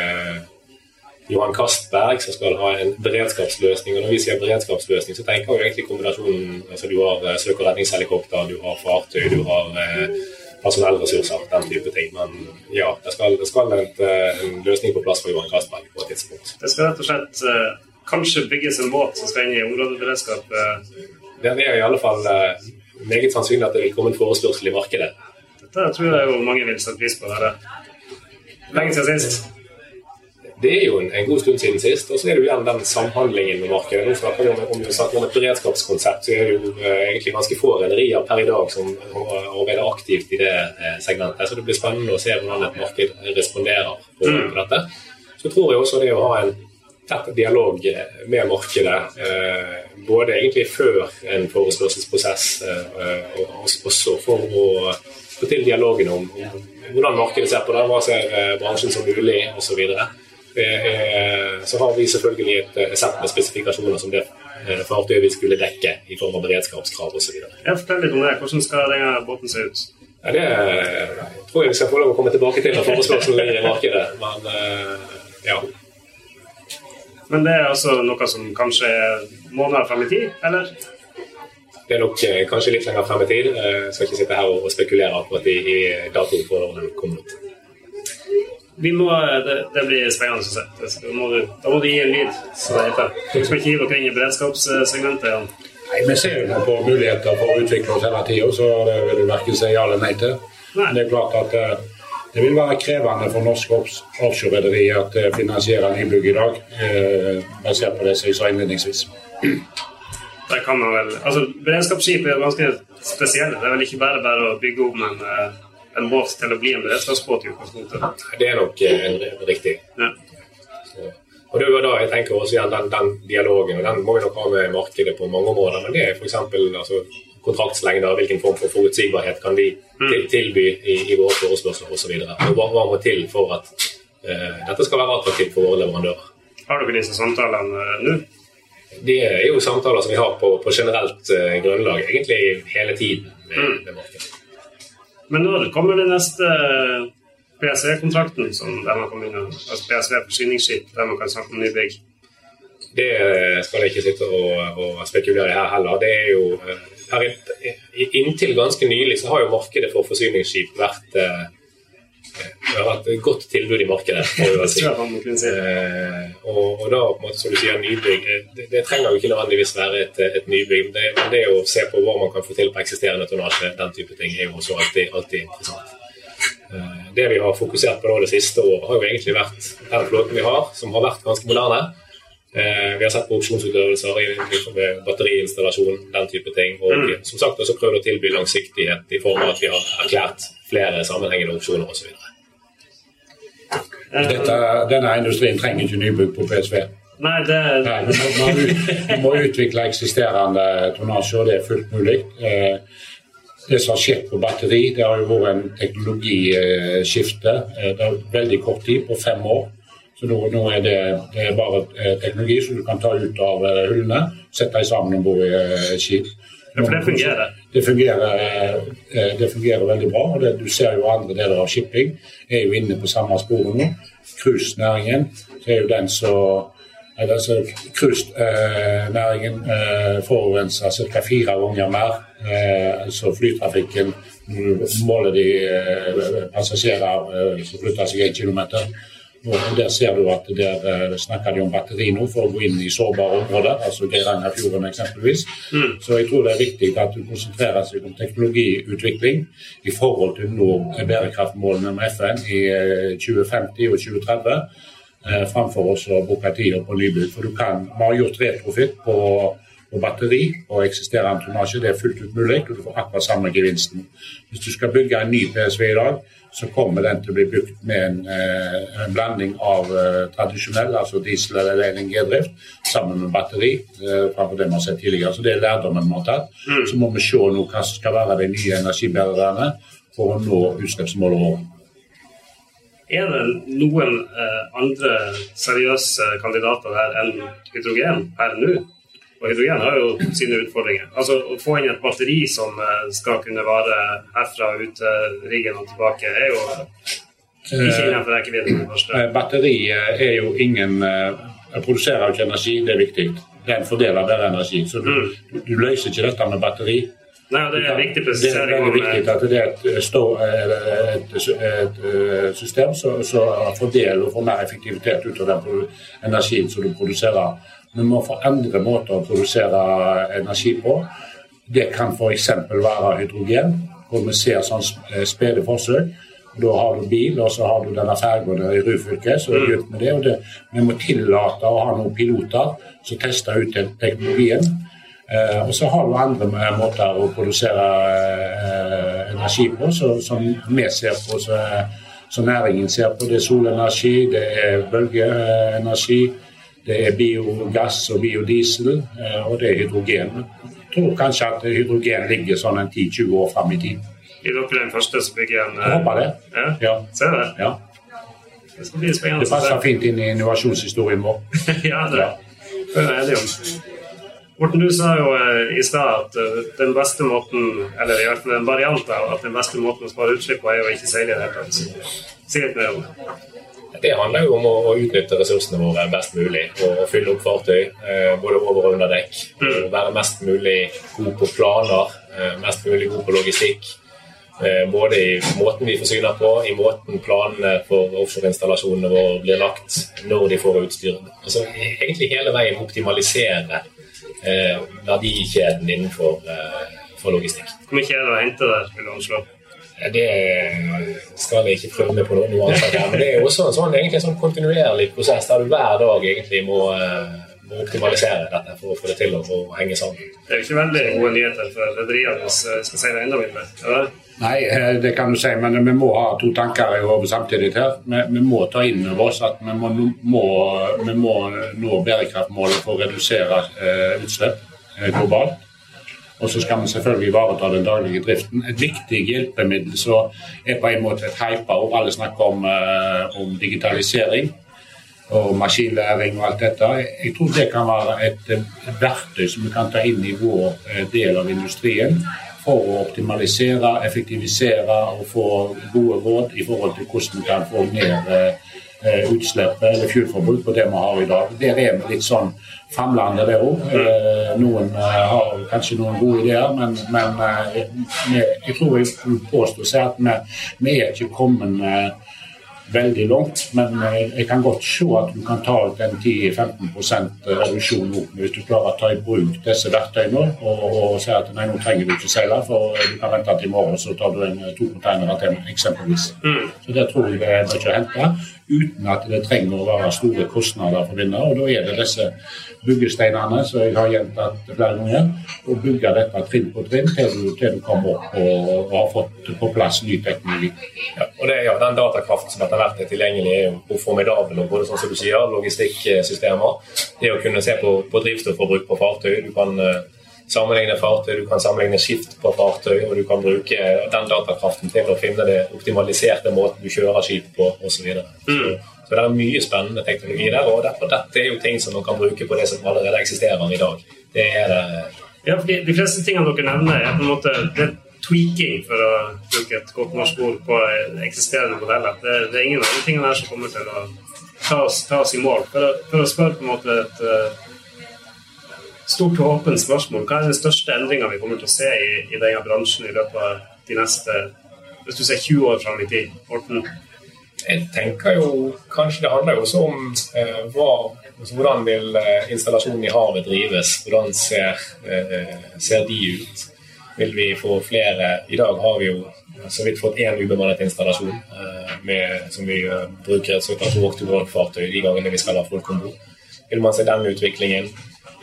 Johan Castberg som skal ha en beredskapsløsning, og når vi sier beredskapsløsning så tenker vi egentlig kombinasjonen, altså du har søk- og redningshelikopter, du har fartøy, du har personellressurser, den type ting, men ja, det skal en løsning på plass for Johan Castberg på et tidspunkt. Det skal rett og slett kanskje bygges en båt som skal inn i områdeberedskap? Det er i alle fall meget sannsynlig at det vil komme en forespørsel i markedet. Dette tror jeg jo mange vil sette pris på å være. Lenge siden sist? Det er jo en god stund siden sist, og så er det jo igjen den samhandlingen med markedet. Nå snakker vi om et beredskapskonsept, så er det jo egentlig ganske få rederier per i dag som arbeider aktivt i det segmentet. Så det blir spennende å se hvordan et marked responderer på dette. Så tror jeg også det å ha en tett dialog med markedet, både egentlig før en forespørselsprosess, og også for å få til dialogen om hvordan markedet ser på det, hva ser bransjen som mulig, og så videre. Så har vi selvfølgelig et sett med spesifikasjoner som det fartøyet vi skulle dekke i form av beredskapskrav og så videre. Jeg forteller litt om det. Hvordan skal denne båten se ut? Ja, det tror jeg vi skal få lov å komme tilbake til når forespørselen ligger I markedet, men ja. Men det altså noe som kanskje måneder frem I tid, eller? Det nok kanskje litt lenger frem I tid. Jeg skal ikke sitte her og spekulere akkurat I datoen for når den kommer ut. Det blir spennende å se. Da må du gi en lyd, så det heter. Du skal ikke gi dere inn I beredskapssegmentet, Jan. Nei, vi ser jo på muligheter for å utvikle oss hele tiden, så det vil du hverken si ja eller nei til. Men det klart at det vil være krevende for norske offshore-rederier at finansiere nybygg I dag, basert på det som jeg sa innledningsvis. Der kan man vel, altså beredskapsskip ganske spesielle. Det vel ikke bare å bygge om en båt til å bli en beredskapsbåt I utgangspunktet. Det nok riktig. Ja. Og det jo da jeg tenker også igjen den dialogen, og den må vi nok ha med markedet på mange områder, men det for eksempel altså, kontraktslengder, hvilken form for forutsigbarhet kan vi tilby I våre forespørsler og så videre. Og hva må til for at dette skal være attraktivt for våre leverandører. Har dere disse samtalene nå? Det jo samtaler som vi har på generelt grunnlag, egentlig hele tiden med markedet. Men når kommer det neste PSV-kontrakten som der man kommer inn, altså PSV-forsyningsskip, der man kan snakke om nybygg? Det skal jeg ikke sitte og spekulere her heller. Det jo, inntil ganske nylig så har jo markedet for forsyningsskip vært et godt tilbud I markedet, får vi si. Og da, på en måte, som du sier, nybygg, det trenger jo ikke nødvendigvis være et nybygg. Det å se på hva man kan få til på eksisterende tonnasje, den type ting, jo også alltid interessant. Det vi har fokusert på det siste året har jo egentlig vært den flåten vi har, som har vært ganske moderne. Vi har sett på opsjonsutøvelser, batteriinstallasjon, den type ting, og som sagt også prøvd å tilby langsiktighet I form av at vi har erklært flere sammenhengende opsjoner og så videre. Denne industrien trenger ikke nybygg på PSV. Nei, man må utvikle eksisterende tonnasje, og det fullt mulig. Det som har skjedd på batteri, det har jo vært en teknologiskifte. Det veldig kort tid, på 5 år. Så nå det bare teknologi som du kan ta ut av hullene, sette sammen om bord I skip. Ja, for det fungerer. Det fungerer veldig bra, og du ser jo andre deler av shipping jo inne på samme sporet nå. Cruise-næringen jo den som cruise-næringen forurenser ca. 4 ganger mer, altså flytrafikken, måler de passasjerer som flytter seg 1 kilometer. Og der ser du at der snakker de om batteri nå for å gå inn I sårbare områder, altså Geirangerfjorden eksempelvis. Så jeg tror det viktig at du konsentrerer seg om teknologiutvikling I forhold til nå bærekraftmålene med FN I 2050 og 2030, framfor også å bruke tid på nybygg. For vi har gjort retrofit på batteri og eksisterende tonnasje, det fullt ut mulig, og du får akkurat samme gevinsten. Hvis du skal bygge en ny PSV I dag, så kommer den til å bli bygd med en blanding av tradisjonell, altså diesel- eller LNG-drift, sammen med batteri, framfor det man har sett tidligere. Så det lærdommen man har tatt. Så må vi se nå hva som skal være de nye energibærerne for å nå utslippsmålet våre. Det noen andre seriøse kandidater her enn hydrogen per nå? Og hydrogen har jo sine utfordringer. Altså å få inn et batteri som skal kunne vare herfra ut riggen og tilbake jo ikke innenfor rekkevidden det første. Batteri jo ingen produserer jo ikke energi, det viktig. Det en fordeler der energi, så du løser ikke dette med batteri. Nei, det viktig presisering. Det veldig viktig at det et system som fordeler og får mer effektivitet ut av den energien som du produserer. Vi må få andre måter å produsere energi på. Det kan for eksempel være hydrogen, hvor vi ser sånn spede forsøk. Da har du bil, og så har du denne fergen I Ryfylke, så det gjort med det. Og vi må tillate å ha noen piloter som tester ut teknologien. Og så har du andre måter å produsere energi på, som vi ser på, som næringen ser på. Det solenergi, det bølgeenergi, det biogass og biodiesel, og det hydrogen. Jeg tror kanskje at hydrogen ligger sånn en 10-20 år frem I tid. Blir dere den første som bygger en... Jeg håper det. Ja. Ser det? Ja. Det skal bli spennende. Det passer fint inn I innovasjonshistorien vår. Ja, det er det om. Morten, du sa jo I stad at den beste måten, eller I hvert fall en variant av at den beste måten å spare utslipp på jo ikke seile I det hele tatt. Si litt mer om det. Det handler jo om å utnytte ressursene våre best mulig, og fylle opp fartøy, både over og under dekk, og være mest mulig god på planer, mest mulig god på logistikk, både I måten vi forsyner på, I måten planene for offshore-installasjonene våre blir lagt, når de får utstyr. Altså egentlig hele veien optimalisere verdikjeden innenfor for logistikk. Hvor mye det å hente der, vil du anslå? Det skal jeg ikke prøve med på noe annet, men det jo også egentlig en sånn kontinuerlig prosess der du hver dag egentlig må optimalisere dette for å få det til å henge sammen. Det jo ikke veldig gode nyheter for rederiene hvis jeg skal si det enda mindre, eller? Nei, det kan du si, men vi må ha to tanker I hodet samtidig her. Vi må ta inn over oss at vi må nå bærekraftmålet for å redusere utslipp globalt. Og så skal vi selvfølgelig ivareta den daglige driften. Et viktig hjelpemiddel så på en måte et hype, og alle snakker om digitalisering og maskinlæring og alt dette. Jeg tror det kan være et verktøy som vi kan ta inn I vår del av industrien for å optimalisere, effektivisere og få gode råd I forhold til hvordan vi kan få ned utslipp eller fuelforbruk på det vi har I dag. Der vi litt sånn famlande der også. Noen har kanskje noen gode ideer, men jeg tror jeg påstår seg at vi ikke kommet veldig langt, men jeg kan godt se at du kan ta ut en 10-15% reduksjon hvis du klarer å ta I bruk disse verktøyene og si at nei, nå trenger du ikke seile, for du kan vente til I morgen, så tar du 2 containere til eksempelvis. Så det tror jeg det ikke å hente, uten at det trenger å være store kostnader for vinner, og da det disse byggesteinene, så jeg har gjentatt flere ganger, og bygge dette trinn på trinn til du kommer opp og har fått på plass ny teknologi. Ja, og det jo den datakraften som etter hvert tilgjengelig jo formidabel, og både sånn som du sier, logistikksystemer, det å kunne se på drivstofforbruk på fartøy, du kan sammenligne fartøy, du kan sammenligne skift på fartøy, og du kan bruke den datakraften til å finne det optimaliserte måten du kjører skip på, og så videre. Så det mye spennende teknologi der, og dette jo ting som man kan bruke på det som allerede eksisterer I dag. Det det. Ja, fordi de fleste tingene dere nevner på en måte det tweaking, for å bruke et godt norsk ord på eksisterende modeller. Det ingen av de tingene her som kommer til å ta oss I mål. For å spørre på en måte et stort og åpent spørsmål, hva den største endringen vi kommer til å se I denne bransjen I løpet av de neste, hvis du ser 20 år frem I tid, Morten? Jeg tenker jo, kanskje det handler jo også om hvordan vil installasjonen I havet drives, hvordan ser de ut? Vil vi få flere? I dag har vi jo så vidt fått en ubemannet installasjon som vi bruker et såkalt walk-to-walk-fartøy de gangene vi skal ha folk ombord. Vil man se den utviklingen?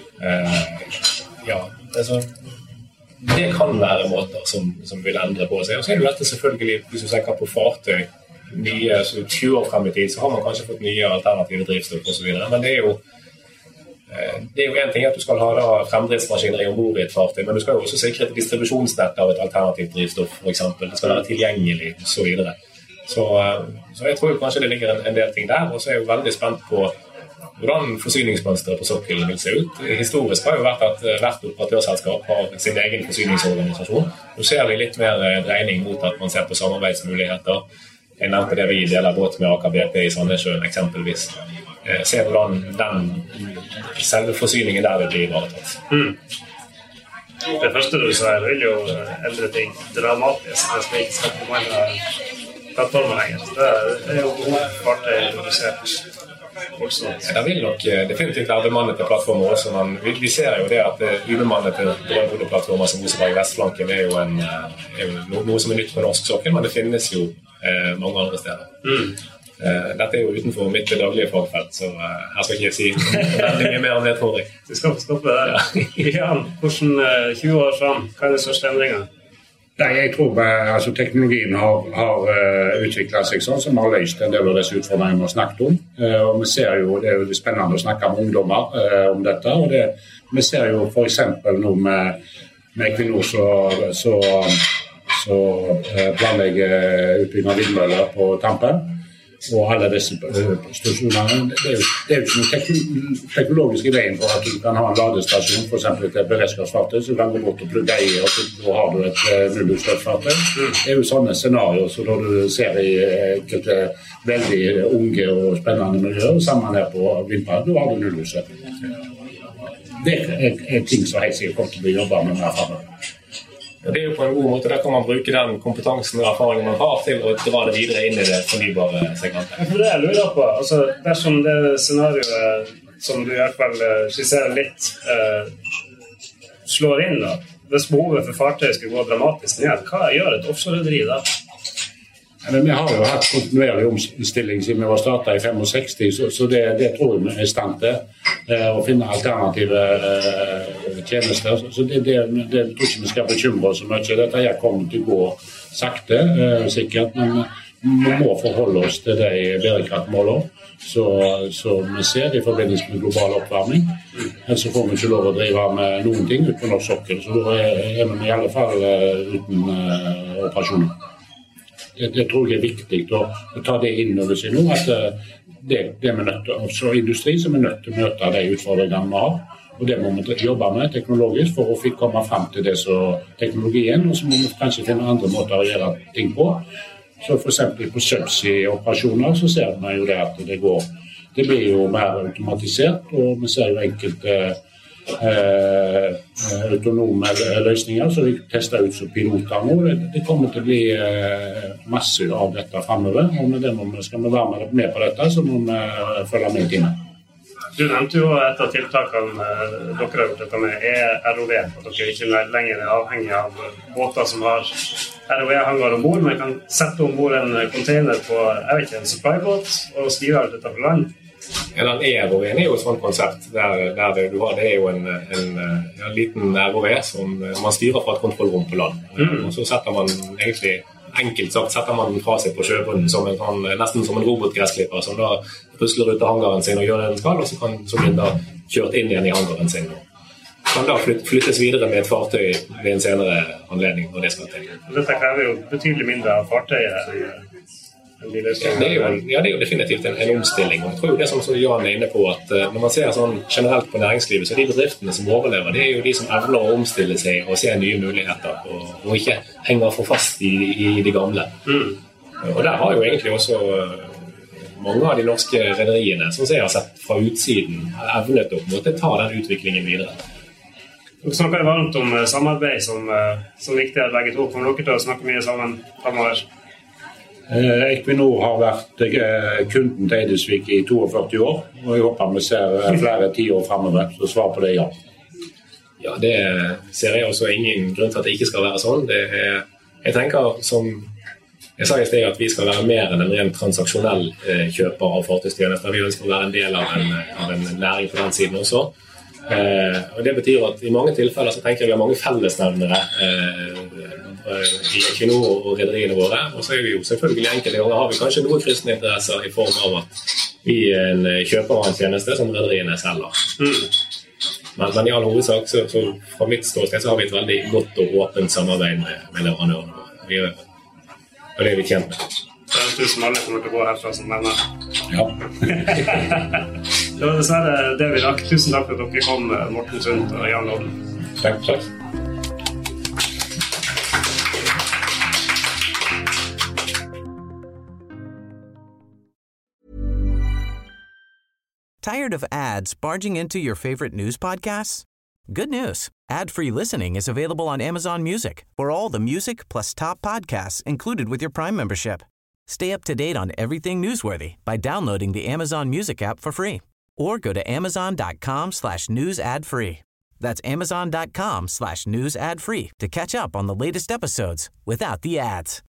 Ja, altså det kan være måter som vil endre på seg. Og så det dette selvfølgelig, hvis du tenker på fartøy, nye, så 20 år frem I tid, så har man kanskje fått nye alternative drivstoff og så videre, men det jo en ting at du skal ha da fremdriftsmaskiner I ombord I et fartøy, men du skal jo også sikre et distribusjonsnett av et alternativt drivstoff, for eksempel. Det skal være tilgjengelig, og så videre. Så jeg tror jo kanskje det ligger en del ting der, og så jeg jo veldig spent på hvordan forsyningsmønsteret på sokkelen vil se ut. Historisk har jo vært at hvert operatørselskap har sin egen forsyningsorganisasjon. Nå ser vi litt mer dreining mot at man ser på samarbeidsmuligheter. Jeg nevnte det vi deler båt med Aker BP I Sandnessjøen eksempelvis. Se hvordan den selve forsyningen der vil bli ivaretatt. Det første du sa vil jo endre ting dramatisk hvis vi ikke skal på mange plattformer lenger. Det jo behov for fartøy redusert. Det vil nok definitivt være bemannede plattformer også, men vi ser jo det at ubemannede drømhodeplattformer som Oseberg Vestflanken jo noe som nytt på norsk sokkel, men det finnes jo mange andre steder. Dette jo utenfor mitt daglige fagfelt, så her skal ikke jeg si veldig mye mer om det, tror jeg. Du skal få stoppe der. Jan, hvordan 20 år frem, hva det største endringen? Nei, jeg tror altså, teknologien har utviklet seg sånn som har løst en del av disse utfordringene vi har snakket om. Og vi ser jo, det jo spennende å snakke med ungdommer om dette, og vi ser jo for eksempel nå med Equinor så planlegger utbygging av vindmøller på Tampen. og alle disse stasjonene. Det er jo ikke noe teknologisk i veien for at du kan ha en ladestasjon, for eksempel et beredskapsfartøy, så kan du gå bort og plugge i, og så har du et nullutslippsfartøy. Det er jo sånne scenarier, så da du ser i enkelte veldig unge og spennende miljøer, sammen her på vindpark, da har du nullutslipp. Det er ting som helt sikkert kommer til å bli jobbet med mer fremover. Det er jo på en god måte, der kan man bruke den kompetansen og erfaringen man har til å dra det videre inn i det fornybare segmentet. For det jeg lurer på, altså dersom det scenarioet som du i hvert fall skisserer litt, slår inn da, hvis behovet for fartøy skal gå dramatisk ned, hva gjør et offshore-rederi da? Men vi har jo hatt kontinuerlig omstilling siden vi var startet i 65, så det tror jeg vi er i stand til å finne alternative tjenester. Så det tror ikke vi skal bekymre oss så mye. Dette her kommer til å gå sakte, sikkert, men vi må forholde oss til de bærekraftmålene som vi ser i forbindelse med global oppvarming. Ellers så får vi ikke lov å drive med noen ting ut på norsk sokkel, så da er vi i alle fall uten operasjoner. Det tror jeg er viktig å ta det inn over seg nå, at det er vi nødt til, også industri som er nødt til å møte de utfordringene vi har, og det må vi jobbe med teknologisk for å komme frem til det som teknologien, og så må vi kanskje finne andre måter å gjøre ting på. Så for eksempel på subsea-operasjoner så ser vi jo det at det blir jo mer automatisert, og vi ser jo enkelte autonome løsninger som vi tester ut som piloter nå. Det kommer til å bli masse av dette fremover, og med det skal vi være med på dette, så må vi følge med i timen. Du nevnte jo et av tiltakene dere har gjort dette med ROV, at dere ikke lenger er avhengig av båter som har ROV-hanger ombord, men kan sette ombord en container på, en supply-båt og styre alt dette på land. Ja, den ROV-en er jo et sånt konsept der det du har, det er jo en liten ROV som man styrer fra et kontrollrom på land. Og så setter man egentlig, enkelt sagt, setter man fra seg på sjøbunnen som nesten som en robotgressklipper som da pusler ut av hangaren sin og gjør det den skal, og så blir den da kjørt inn igjen i hangaren sin. Kan da flyttes videre med et fartøy ved en senere anledning når det skal til. Dette krever jo betydelig mindre av fartøyet. Det er jo definitivt en omstilling, og jeg tror jo det som Jan er inne på, at når man ser sånn generelt på næringslivet, så de bedriftene som overlever, det er jo de som evner å omstille seg og se nye muligheter, og ikke henger for fast i de gamle. Og der har jo egentlig også mange av de norske rederiene, som jeg har sett fra utsiden, evnet å på en måte ta den utviklingen videre. Dere snakker varmt om samarbeid som viktig er begge to. Kommer dere til å snakke mye sammen fremover? Equinor har vært kunden til Eidesvik i 42 år, og jeg håper vi ser flere 10 år fremover, så svar på det ja. Ja, det ser jeg også ingen grunn til at det ikke skal være sånn. Jeg tenker, som jeg sa i sted, at vi skal være mer enn en rent transaksjonell kjøper av fartøystjenester. Vi ønsker å være en del av en næring på den siden også. Og det betyr at i mange tilfeller så tenker jeg vi har mange fellesnevnere i Equinor og rederiene våre, og så er vi jo selvfølgelig enkelte ganger har vi kanskje noen kryssende interesser i form av at vi er en kjøper av en tjeneste som rederiene selger. Men i all hovedsak så fra mitt ståsted så har vi et veldig godt og åpent samarbeid med leverandørene våre. Og det er vi tjent med. Det er tusen alle kommer til å gå herfra som venner. Ja. Det var dessverre det vi rakk. Tusen takk for at dere kom, Morten Sundt og Jan Lodden. Takk. Tired of ads barging into your favorite news podcasts? Good news. Ad-free listening is available on Amazon Music for all the music plus top podcasts included with your Prime membership. Stay up to date on everything newsworthy by downloading the Amazon Music app for free or go to amazon.com/news ad free. That's amazon.com/news ad free to catch up on the latest episodes without the ads.